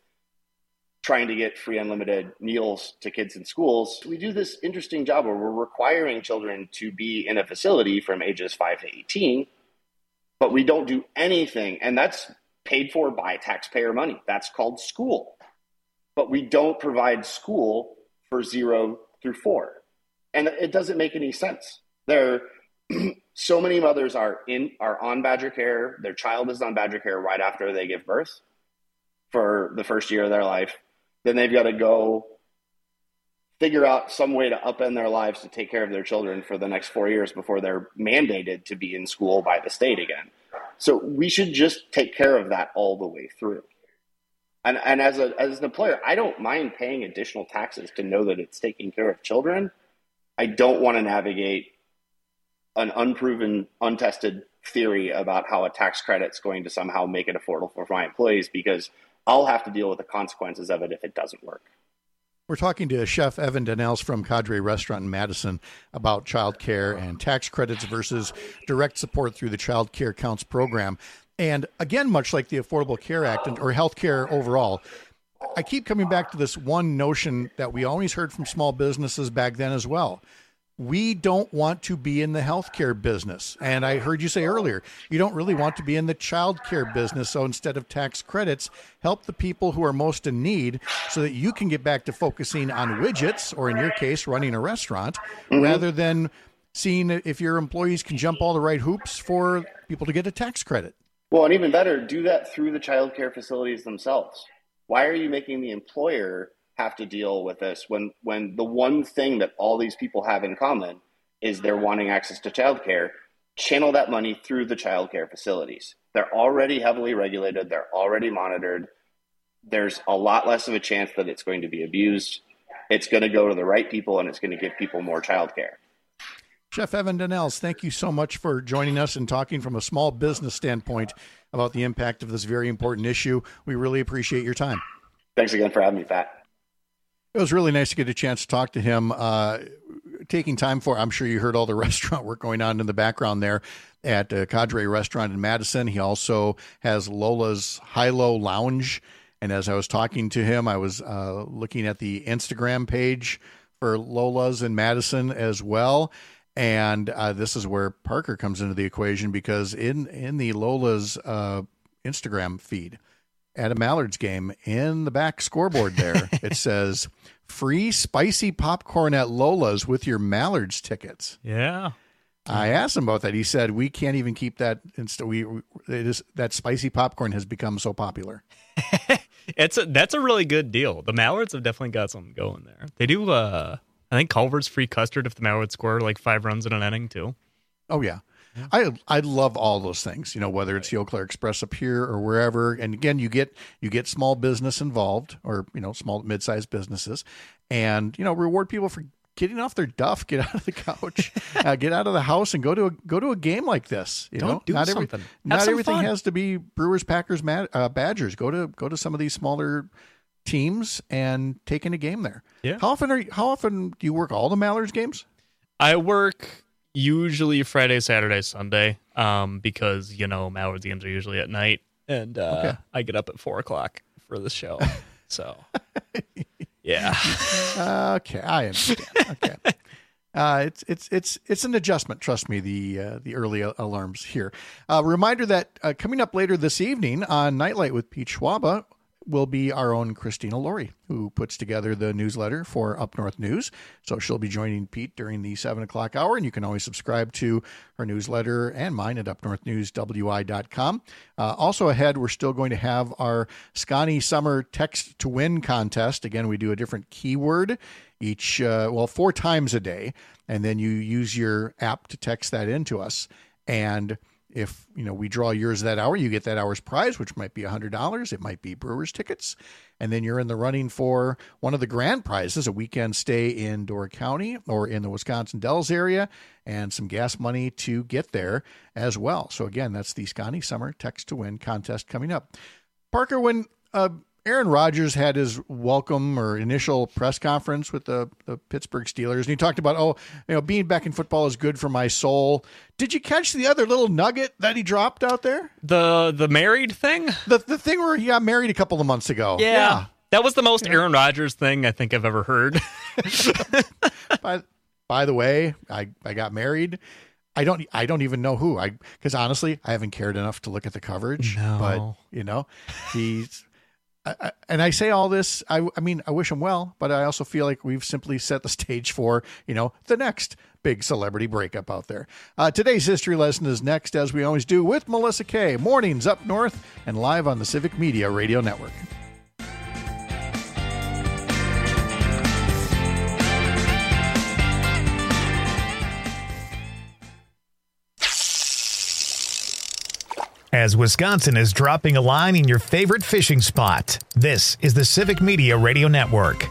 trying to get free unlimited meals to kids in schools, we do this interesting job where we're requiring children to be in a facility from ages five to eighteen, but we don't do anything, and that's paid for by taxpayer money. That's called school. But we don't provide school for zero through four. And it doesn't make any sense. There, so many mothers are in are on Badger care. Their child is on Badger care right after they give birth for the first year of their life. Then they've got to go figure out some way to upend their lives to take care of their children for the next four years before they're mandated to be in school by the state again. So we should just take care of that all the way through. And, and as a as an employer, I don't mind paying additional taxes to know that it's taking care of children. I don't want to navigate an unproven, untested theory about how a tax credit's going to somehow make it affordable for my employees, because I'll have to deal with the consequences of it if it doesn't work. We're talking to Chef Evan Donnells from Cadre Restaurant in Madison about child care and tax credits versus direct support through the Child Care Counts program. And again, much like the Affordable Care Act and, or health care overall, I keep coming back to this one notion that we always heard from small businesses back then as well. We don't want to be in the healthcare business. And I heard you say earlier, you don't really want to be in the child care business. So instead of tax credits, help the people who are most in need so that you can get back to focusing on widgets, or in your case, running a restaurant, mm-hmm. rather than seeing if your employees can jump all the right hoops for people to get a tax credit. Well, and even better, do that through the child care facilities themselves. Why are you making the employer have to deal with this when when the one thing that all these people have in common is they're wanting access to childcare? Channel that money through the childcare facilities. They're already heavily regulated. They're already monitored. There's a lot less of a chance that it's going to be abused. It's going to go to the right people, and it's going to give people more childcare. Chef Evan Donnells, thank you so much for joining us and talking from a small business standpoint about the impact of this very important issue. We really appreciate your time. Thanks again for having me, Pat. It was really nice to get a chance to talk to him, uh, taking time for, I'm sure you heard all the restaurant work going on in the background there at uh, Cadre Restaurant in Madison. He also has Lola's High-Low Lounge. And as I was talking to him, I was uh, looking at the Instagram page for Lola's in Madison as well. And uh, this is where Parker comes into the equation, because in, in the Lola's uh, Instagram feed, at a Mallards game, in the back scoreboard there, it says, free spicy popcorn at Lola's with your Mallards tickets. Yeah. I asked him about that. He said, we can't even keep that. Inst- we, it is, that spicy popcorn has become so popular. it's a, That's a really good deal. The Mallards have definitely got something going there. They do, uh, I think, Culver's free custard if the Mallards score like five runs in an inning, too. Oh, yeah. I I love all those things, you know, whether it's the Eau Claire Express up here or wherever. And again, you get you get small business involved, or, you know, small mid-sized businesses, and, you know, reward people for getting off their duff, get out of the couch, uh, get out of the house, and go to a, go to a game like this. You Don't know, do not every, something. not everything fun. has to be Brewers, Packers, Mad, uh, Badgers. Go to go to some of these smaller teams and take in a game there. Yeah. How often are you, how often do you work all the Mallards games? I work usually Friday, Saturday, Sunday, um, because, you know, Mallards games are usually at night, and uh, Okay. I get up at four o'clock for the show. So, yeah. Okay, I understand. Okay. Uh, it's it's it's it's an adjustment. Trust me, the uh, the early alarms here. Uh, reminder that uh, coming up later this evening on Nightlight with Pete Schwaba will be our own Christina Laurie, who puts together the newsletter for Up North News. So she'll be joining Pete during the seven o'clock hour, and you can always subscribe to her newsletter and mine at up north news w i dot com. Uh, also ahead, we're still going to have our Scotty Summer Text to Win contest. Again, we do a different keyword each, uh, well, four times a day, and then you use your app to text that into us. And if, you know, we draw yours that hour, you get that hour's prize, which might be one hundred dollars. It might be Brewers tickets. And then you're in the running for one of the grand prizes, a weekend stay in Door County or in the Wisconsin Dells area, and some gas money to get there as well. So again, that's the Scotty Summer Text to Win contest coming up. Parker, when uh, Aaron Rodgers had his welcome or initial press conference with the, the Pittsburgh Steelers, and he talked about, oh, you know, being back in football is good for my soul. Did you catch the other little nugget that he dropped out there? The the married thing? The the thing where he got married a couple of months ago. Yeah. yeah. That was the most Aaron Rodgers thing I think I've ever heard. by, by the way, I, I got married. I don't I don't even know who. I because honestly, I haven't cared enough to look at the coverage. No. But, you know, he's... I, I, and I say all this, I, I mean, I wish him well, but I also feel like we've simply set the stage for, you know, the next big celebrity breakup out there. Uh, today's history lesson is next, as we always do, with Melissa Kay. Mornings Up North and live on the Civic Media Radio Network. as Wisconsin is dropping a line in your favorite fishing spot. This is the Civic Media Radio Network.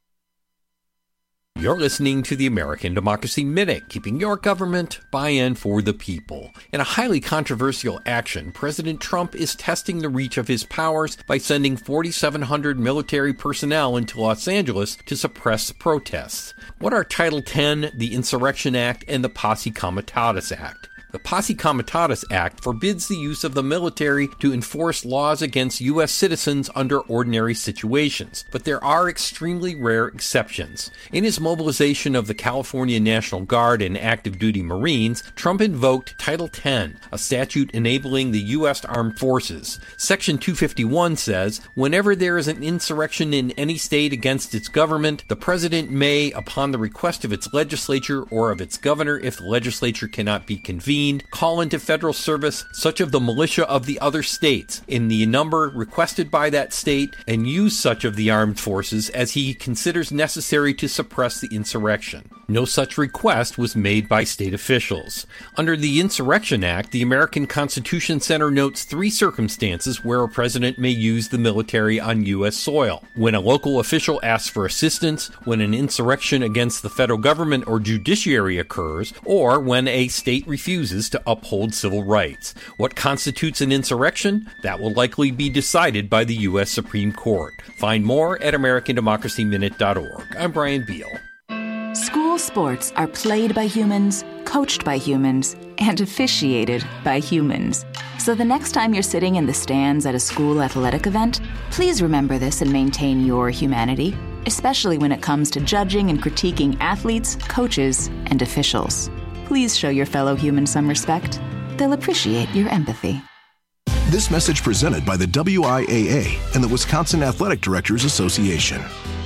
You're listening to the American Democracy Minute, keeping your government buy-in for the people. In a highly controversial action, President Trump is testing the reach of his powers by sending forty-seven hundred military personnel into Los Angeles to suppress protests. What are Title ten, the Insurrection Act, and the Posse Comitatus Act? The Posse Comitatus Act forbids the use of the military to enforce laws against U S citizens under ordinary situations, but there are extremely rare exceptions. In his mobilization of the California National Guard and active duty Marines, Trump invoked Title ten, a statute enabling the U S Armed Forces. Section two fifty-one says, whenever there is an insurrection in any state against its government, the president may, upon the request of its legislature or of its governor if the legislature cannot be convened, call into federal service such of the militia of the other states in the number requested by that state and use such of the armed forces as he considers necessary to suppress the insurrection. No such request was made by state officials. Under the Insurrection Act, the American Constitution Center notes three circumstances where a president may use the military on U S soil: when a local official asks for assistance, when an insurrection against the federal government or judiciary occurs, or when a state refuses to uphold civil rights. What constitutes an insurrection? That will likely be decided by the U S Supreme Court. Find more at American Democracy Minute dot org. I'm Brian Beal. School sports are played by humans, coached by humans, and officiated by humans. So the next time you're sitting in the stands at a school athletic event, please remember this and maintain your humanity, especially when it comes to judging and critiquing athletes, coaches, and officials. Please show your fellow humans some respect. They'll appreciate your empathy. This message presented by the W I A A and the Wisconsin Athletic Directors Association.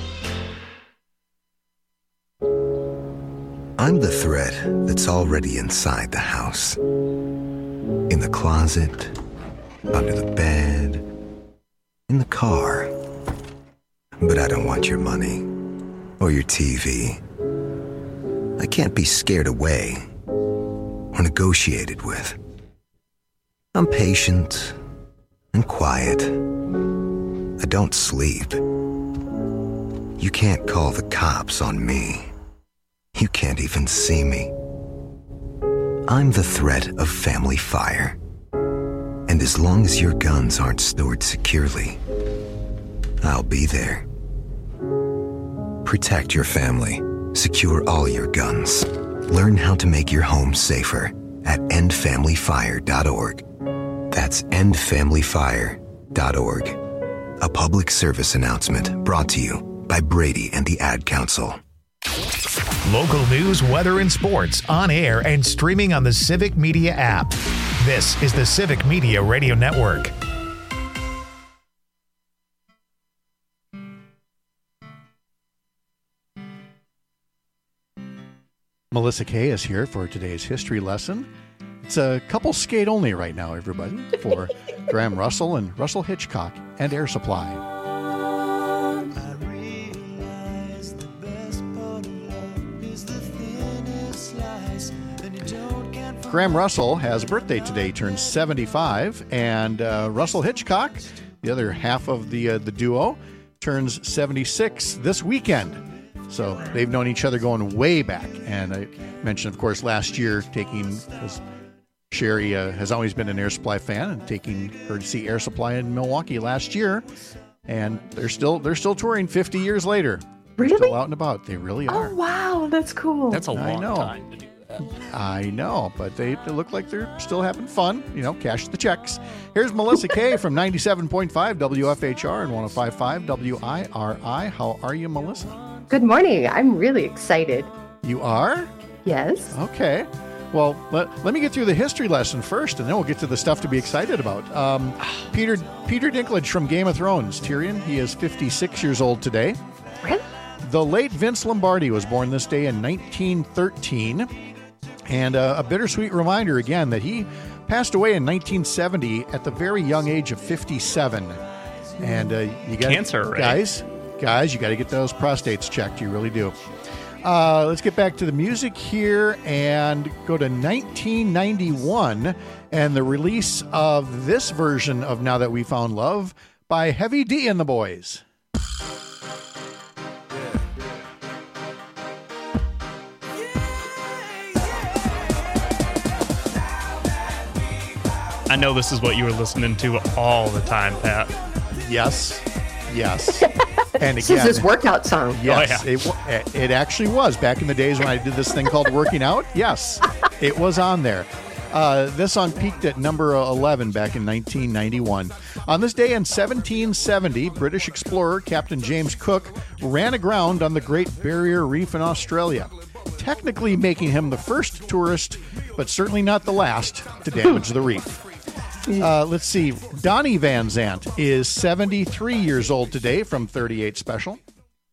I'm the thread that's already inside the house. In the closet, under the bed, in the car. But I don't want your money or your T V. I can't be scared away or negotiated with. I'm patient and quiet. I don't sleep. You can't call the cops on me. You can't even see me. I'm the threat of family fire. And as long as your guns aren't stored securely, I'll be there. Protect your family. Secure all your guns. Learn how to make your home safer at end family fire dot org. That's end family fire dot org. A public service announcement brought to you by Brady and the Ad Council. Local news, weather, and sports on air and streaming on the Civic Media app. This is the Civic Media Radio Network. Melissa Kay is here for today's history lesson. It's a couple skate only right now, everybody, for Graham Russell and Russell Hitchcock and Air Supply. Graham Russell has a birthday today. He turns seventy-five, and uh, Russell Hitchcock, the other half of the uh, the duo, turns seventy-six this weekend. So they've known each other going way back. And I mentioned, of course, last year taking, because Sherry uh, has always been an Air Supply fan, and taking her to see Air Supply in Milwaukee last year. And they're still they're still touring fifty years later. Really? Still out and about. They really are. Oh, wow. That's cool. That's a long I know. time to do that. I know, but they, they look like they're still having fun. You know, cash the checks. Here's Melissa Kay from ninety-seven point five W F H R and one oh five point five W I R I. How are you, Melissa? Good morning. I'm really excited. You are? Yes. Okay. Well, let, let me get through the history lesson first, and then we'll get to the stuff to be excited about. Um, Peter Peter Dinklage from Game of Thrones, Tyrion, he is fifty-six years old today. Really? The late Vince Lombardi was born this day in nineteen thirteen. And uh, a bittersweet reminder, again, that he passed away in nineteen seventy at the very young age of fifty-seven. And uh, you got cancer, right? Guys, guys, you got to get those prostates checked. You really do. Uh, let's get back to the music here and go to nineteen ninety-one and the release of this version of Now That We Found Love by Heavy D and the Boys. I know this is what you were listening to all the time, Pat. Yes. Yes. And again, this is his workout song. Yes, oh, yeah. it, it actually was. Back in the days when I did this thing called Working Out, yes, it was on there. Uh, this song peaked at number eleven back in nineteen ninety-one. On this day in seventeen seventy, British explorer Captain James Cook ran aground on the Great Barrier Reef in Australia, technically making him the first tourist, but certainly not the last, to damage the reef. Uh, let's see. Donnie Van Zant is seventy-three years old today from thirty-eight Special.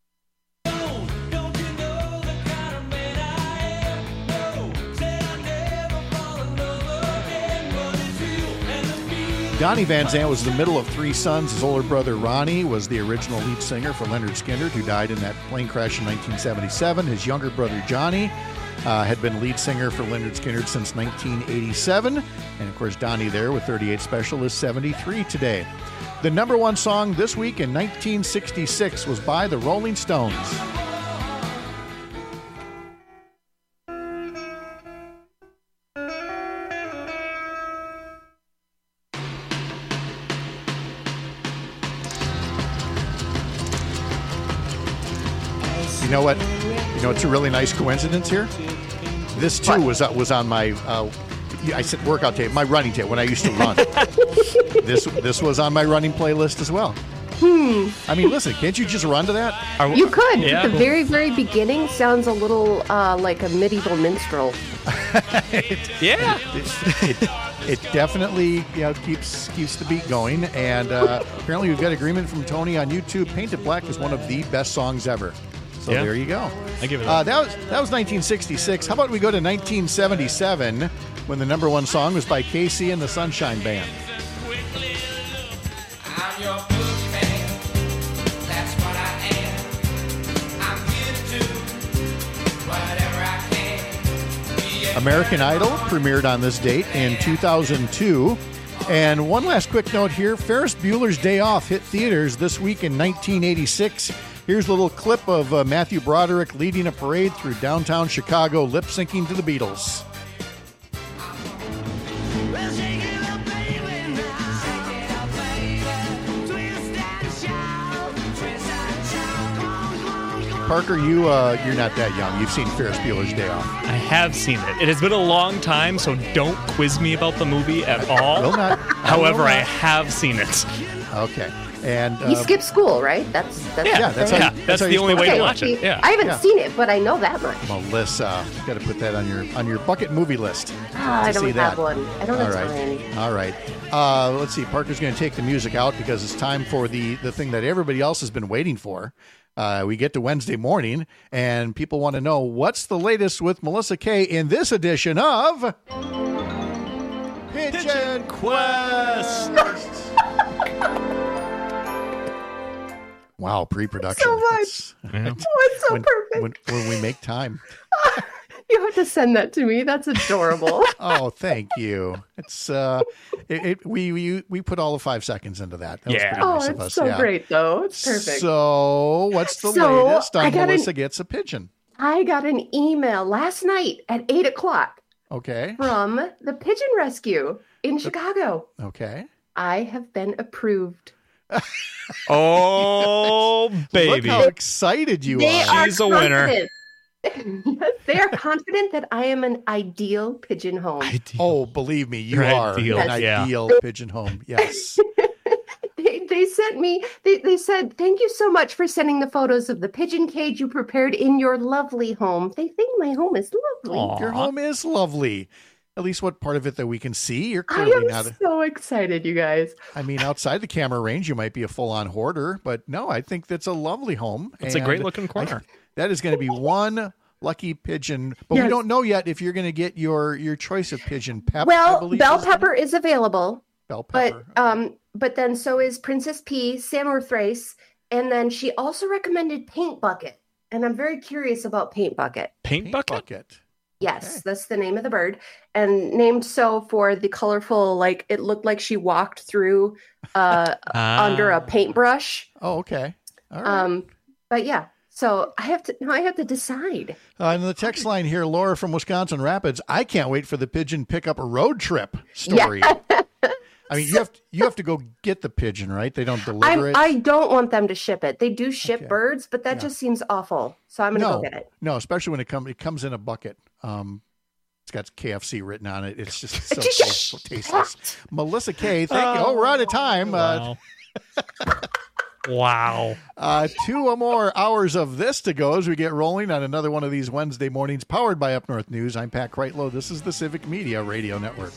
Donnie Van Zant was the middle of three sons. His older brother Ronnie was the original lead singer for Lynyrd Skynyrd, who died in that plane crash in nineteen seventy-seven. His younger brother Johnny uh, had been lead singer for Lynyrd Skynyrd since nineteen eighty-seven. And of course, Donnie there with thirty-eight Special is seventy-three today. The number one song this week in nineteen sixty-six was by the Rolling Stones. You know what? You know, it's a really nice coincidence here. This too was uh, was on my uh, I said workout tape, my running tape when I used to run. this this was on my running playlist as well. Hmm. I mean, listen, can't you just run to that? You could. Yeah. At the very, very beginning sounds a little uh, like a medieval minstrel. Yeah. It, it, it definitely you know keeps keeps the beat going, and uh, apparently we've got agreement from Tony on YouTube. Painted Black is one of the best songs ever. So Yeah. there you go. I give it Uh, that. that was that was nineteen sixty-six. How about we go to nineteen seventy-seven when the number one song was by Casey and the Sunshine Band. American Idol premiered on this date in two thousand two. And one last quick note here, Ferris Bueller's Day Off hit theaters this week in nineteen eighty-six. Here's a little clip of uh, Matthew Broderick leading a parade through downtown Chicago, lip-syncing to the Beatles. Parker, you, uh, you're not that young. You've seen Ferris Bueller's Day Off. I have seen it. It has been a long time, so don't quiz me about the movie at all. Will not. However, will I not. have seen it. Okay. And You uh, skip school, right? That's that's Yeah, that's how you- yeah, that's that's how the you're only way supposed to to watch see, it. Yeah. I haven't Yeah. seen it, but I know that much. Melissa, you got to put that on your on your bucket movie list. Ah, I to don't see have that. one. I don't All have right. time. All right. Uh, let's see. Parker's going to take the music out because it's time for the the thing that everybody else has been waiting for. Uh, we get to Wednesday morning, and people want to know what's the latest with Melissa Kay in this edition of Pigeon Quest. Wow, pre-production. So much. It's- Yeah. Oh, it's so when, perfect. when, when we make time. You have to send that to me. That's adorable. Oh, thank you. It's uh, it, it we we we put all the five seconds into that. That Yeah. was pretty Oh, nice of it's us. so yeah. great, though. It's perfect. So, what's the So, latest I on got an- Melissa Gets a Pigeon? I got an email last night at eight o'clock Okay. from the Pigeon Rescue in Chicago. Okay. I have been approved. Oh, baby. Look how excited you They are. are She's a winner. confident. Yes, they are confident that I am an ideal pigeon home. Oh, believe me, you You're are ideal, an yeah. ideal pigeon home. Yes. They, they sent me, they, they said, thank you so much for sending the photos of the pigeon cage you prepared in your lovely home. They think my home is lovely. Aw. Your home is lovely. At least what part of it that we can see. You're I clearly am not. A, so excited, you guys. I mean, outside the camera range, you might be a full-on hoarder, but no, I think that's a lovely home. It's a and great looking corner. I- that is going to be one lucky pigeon, but we Yes. don't know yet if you're going to get your your choice of pigeon. Pep, I Well, believe, bell is- pepper is available, Bell but pepper. um, but then so is Princess P, Samur Thrace, and then she also recommended paint bucket. and I'm very curious about Paint Bucket. Paint, Paint bucket? bucket. Yes, Okay. that's the name of the bird, and named so for the colorful, like it looked like she walked through uh, Ah. under a paintbrush. Oh, okay. All right. Um, but yeah, so I have to now I have to decide. Uh, and the text line here, Laura from Wisconsin Rapids. I can't wait for the pigeon pickup a road trip story. Yeah. I mean, you have to, you have to go get the pigeon, right? They don't deliver I'm, it. I don't want them to ship it. They do ship Okay. birds, but that Yeah. just seems awful. So I'm gonna no, go get it. no, especially when it comes it comes in a bucket. Um, it's got K F C written on it. It's just so, so, so tasteless. Melissa K, thank you. Oh, we're out of time. Uh, Wow. Wow. Uh, two or more hours of this to go as we get rolling on another one of these Wednesday mornings powered by Up North News. I'm Pat Kreitlow. This is the Civic Media Radio Network.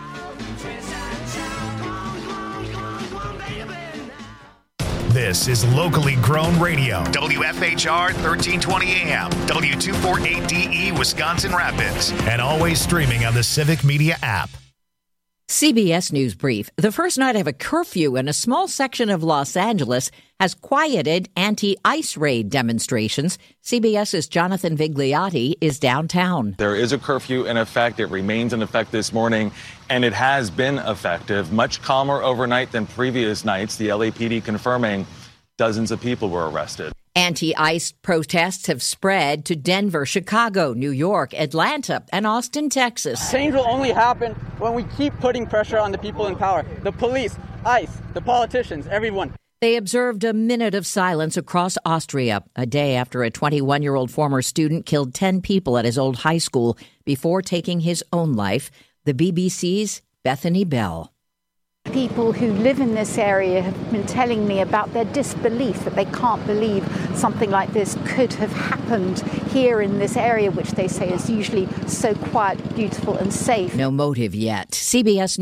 This is locally grown radio. W F H R thirteen twenty A M, W two forty-eight D E, Wisconsin Rapids, and always streaming on the Civic Media app. C B S News Brief. The first night of a curfew in a small section of Los Angeles has quieted anti-ICE raid demonstrations. CBS's Jonathan Vigliotti is downtown. There is a curfew in effect. It remains in effect this morning, and it has been effective. Much calmer overnight than previous nights. The L A P D confirming dozens of people were arrested. Anti-ICE protests have spread to Denver, Chicago, New York, Atlanta, and Austin, Texas. Change will only happen when we keep putting pressure on the people in power, the police, ICE, the politicians, everyone. They observed a minute of silence across Austria, a day after a twenty-one-year-old former student killed ten people at his old high school before taking his own life. The B B C's Bethany Bell. People who live in this area have been telling me about their disbelief that they can't believe something like this could have happened here in this area, which they say is usually so quiet, beautiful, and safe. No motive yet. C B S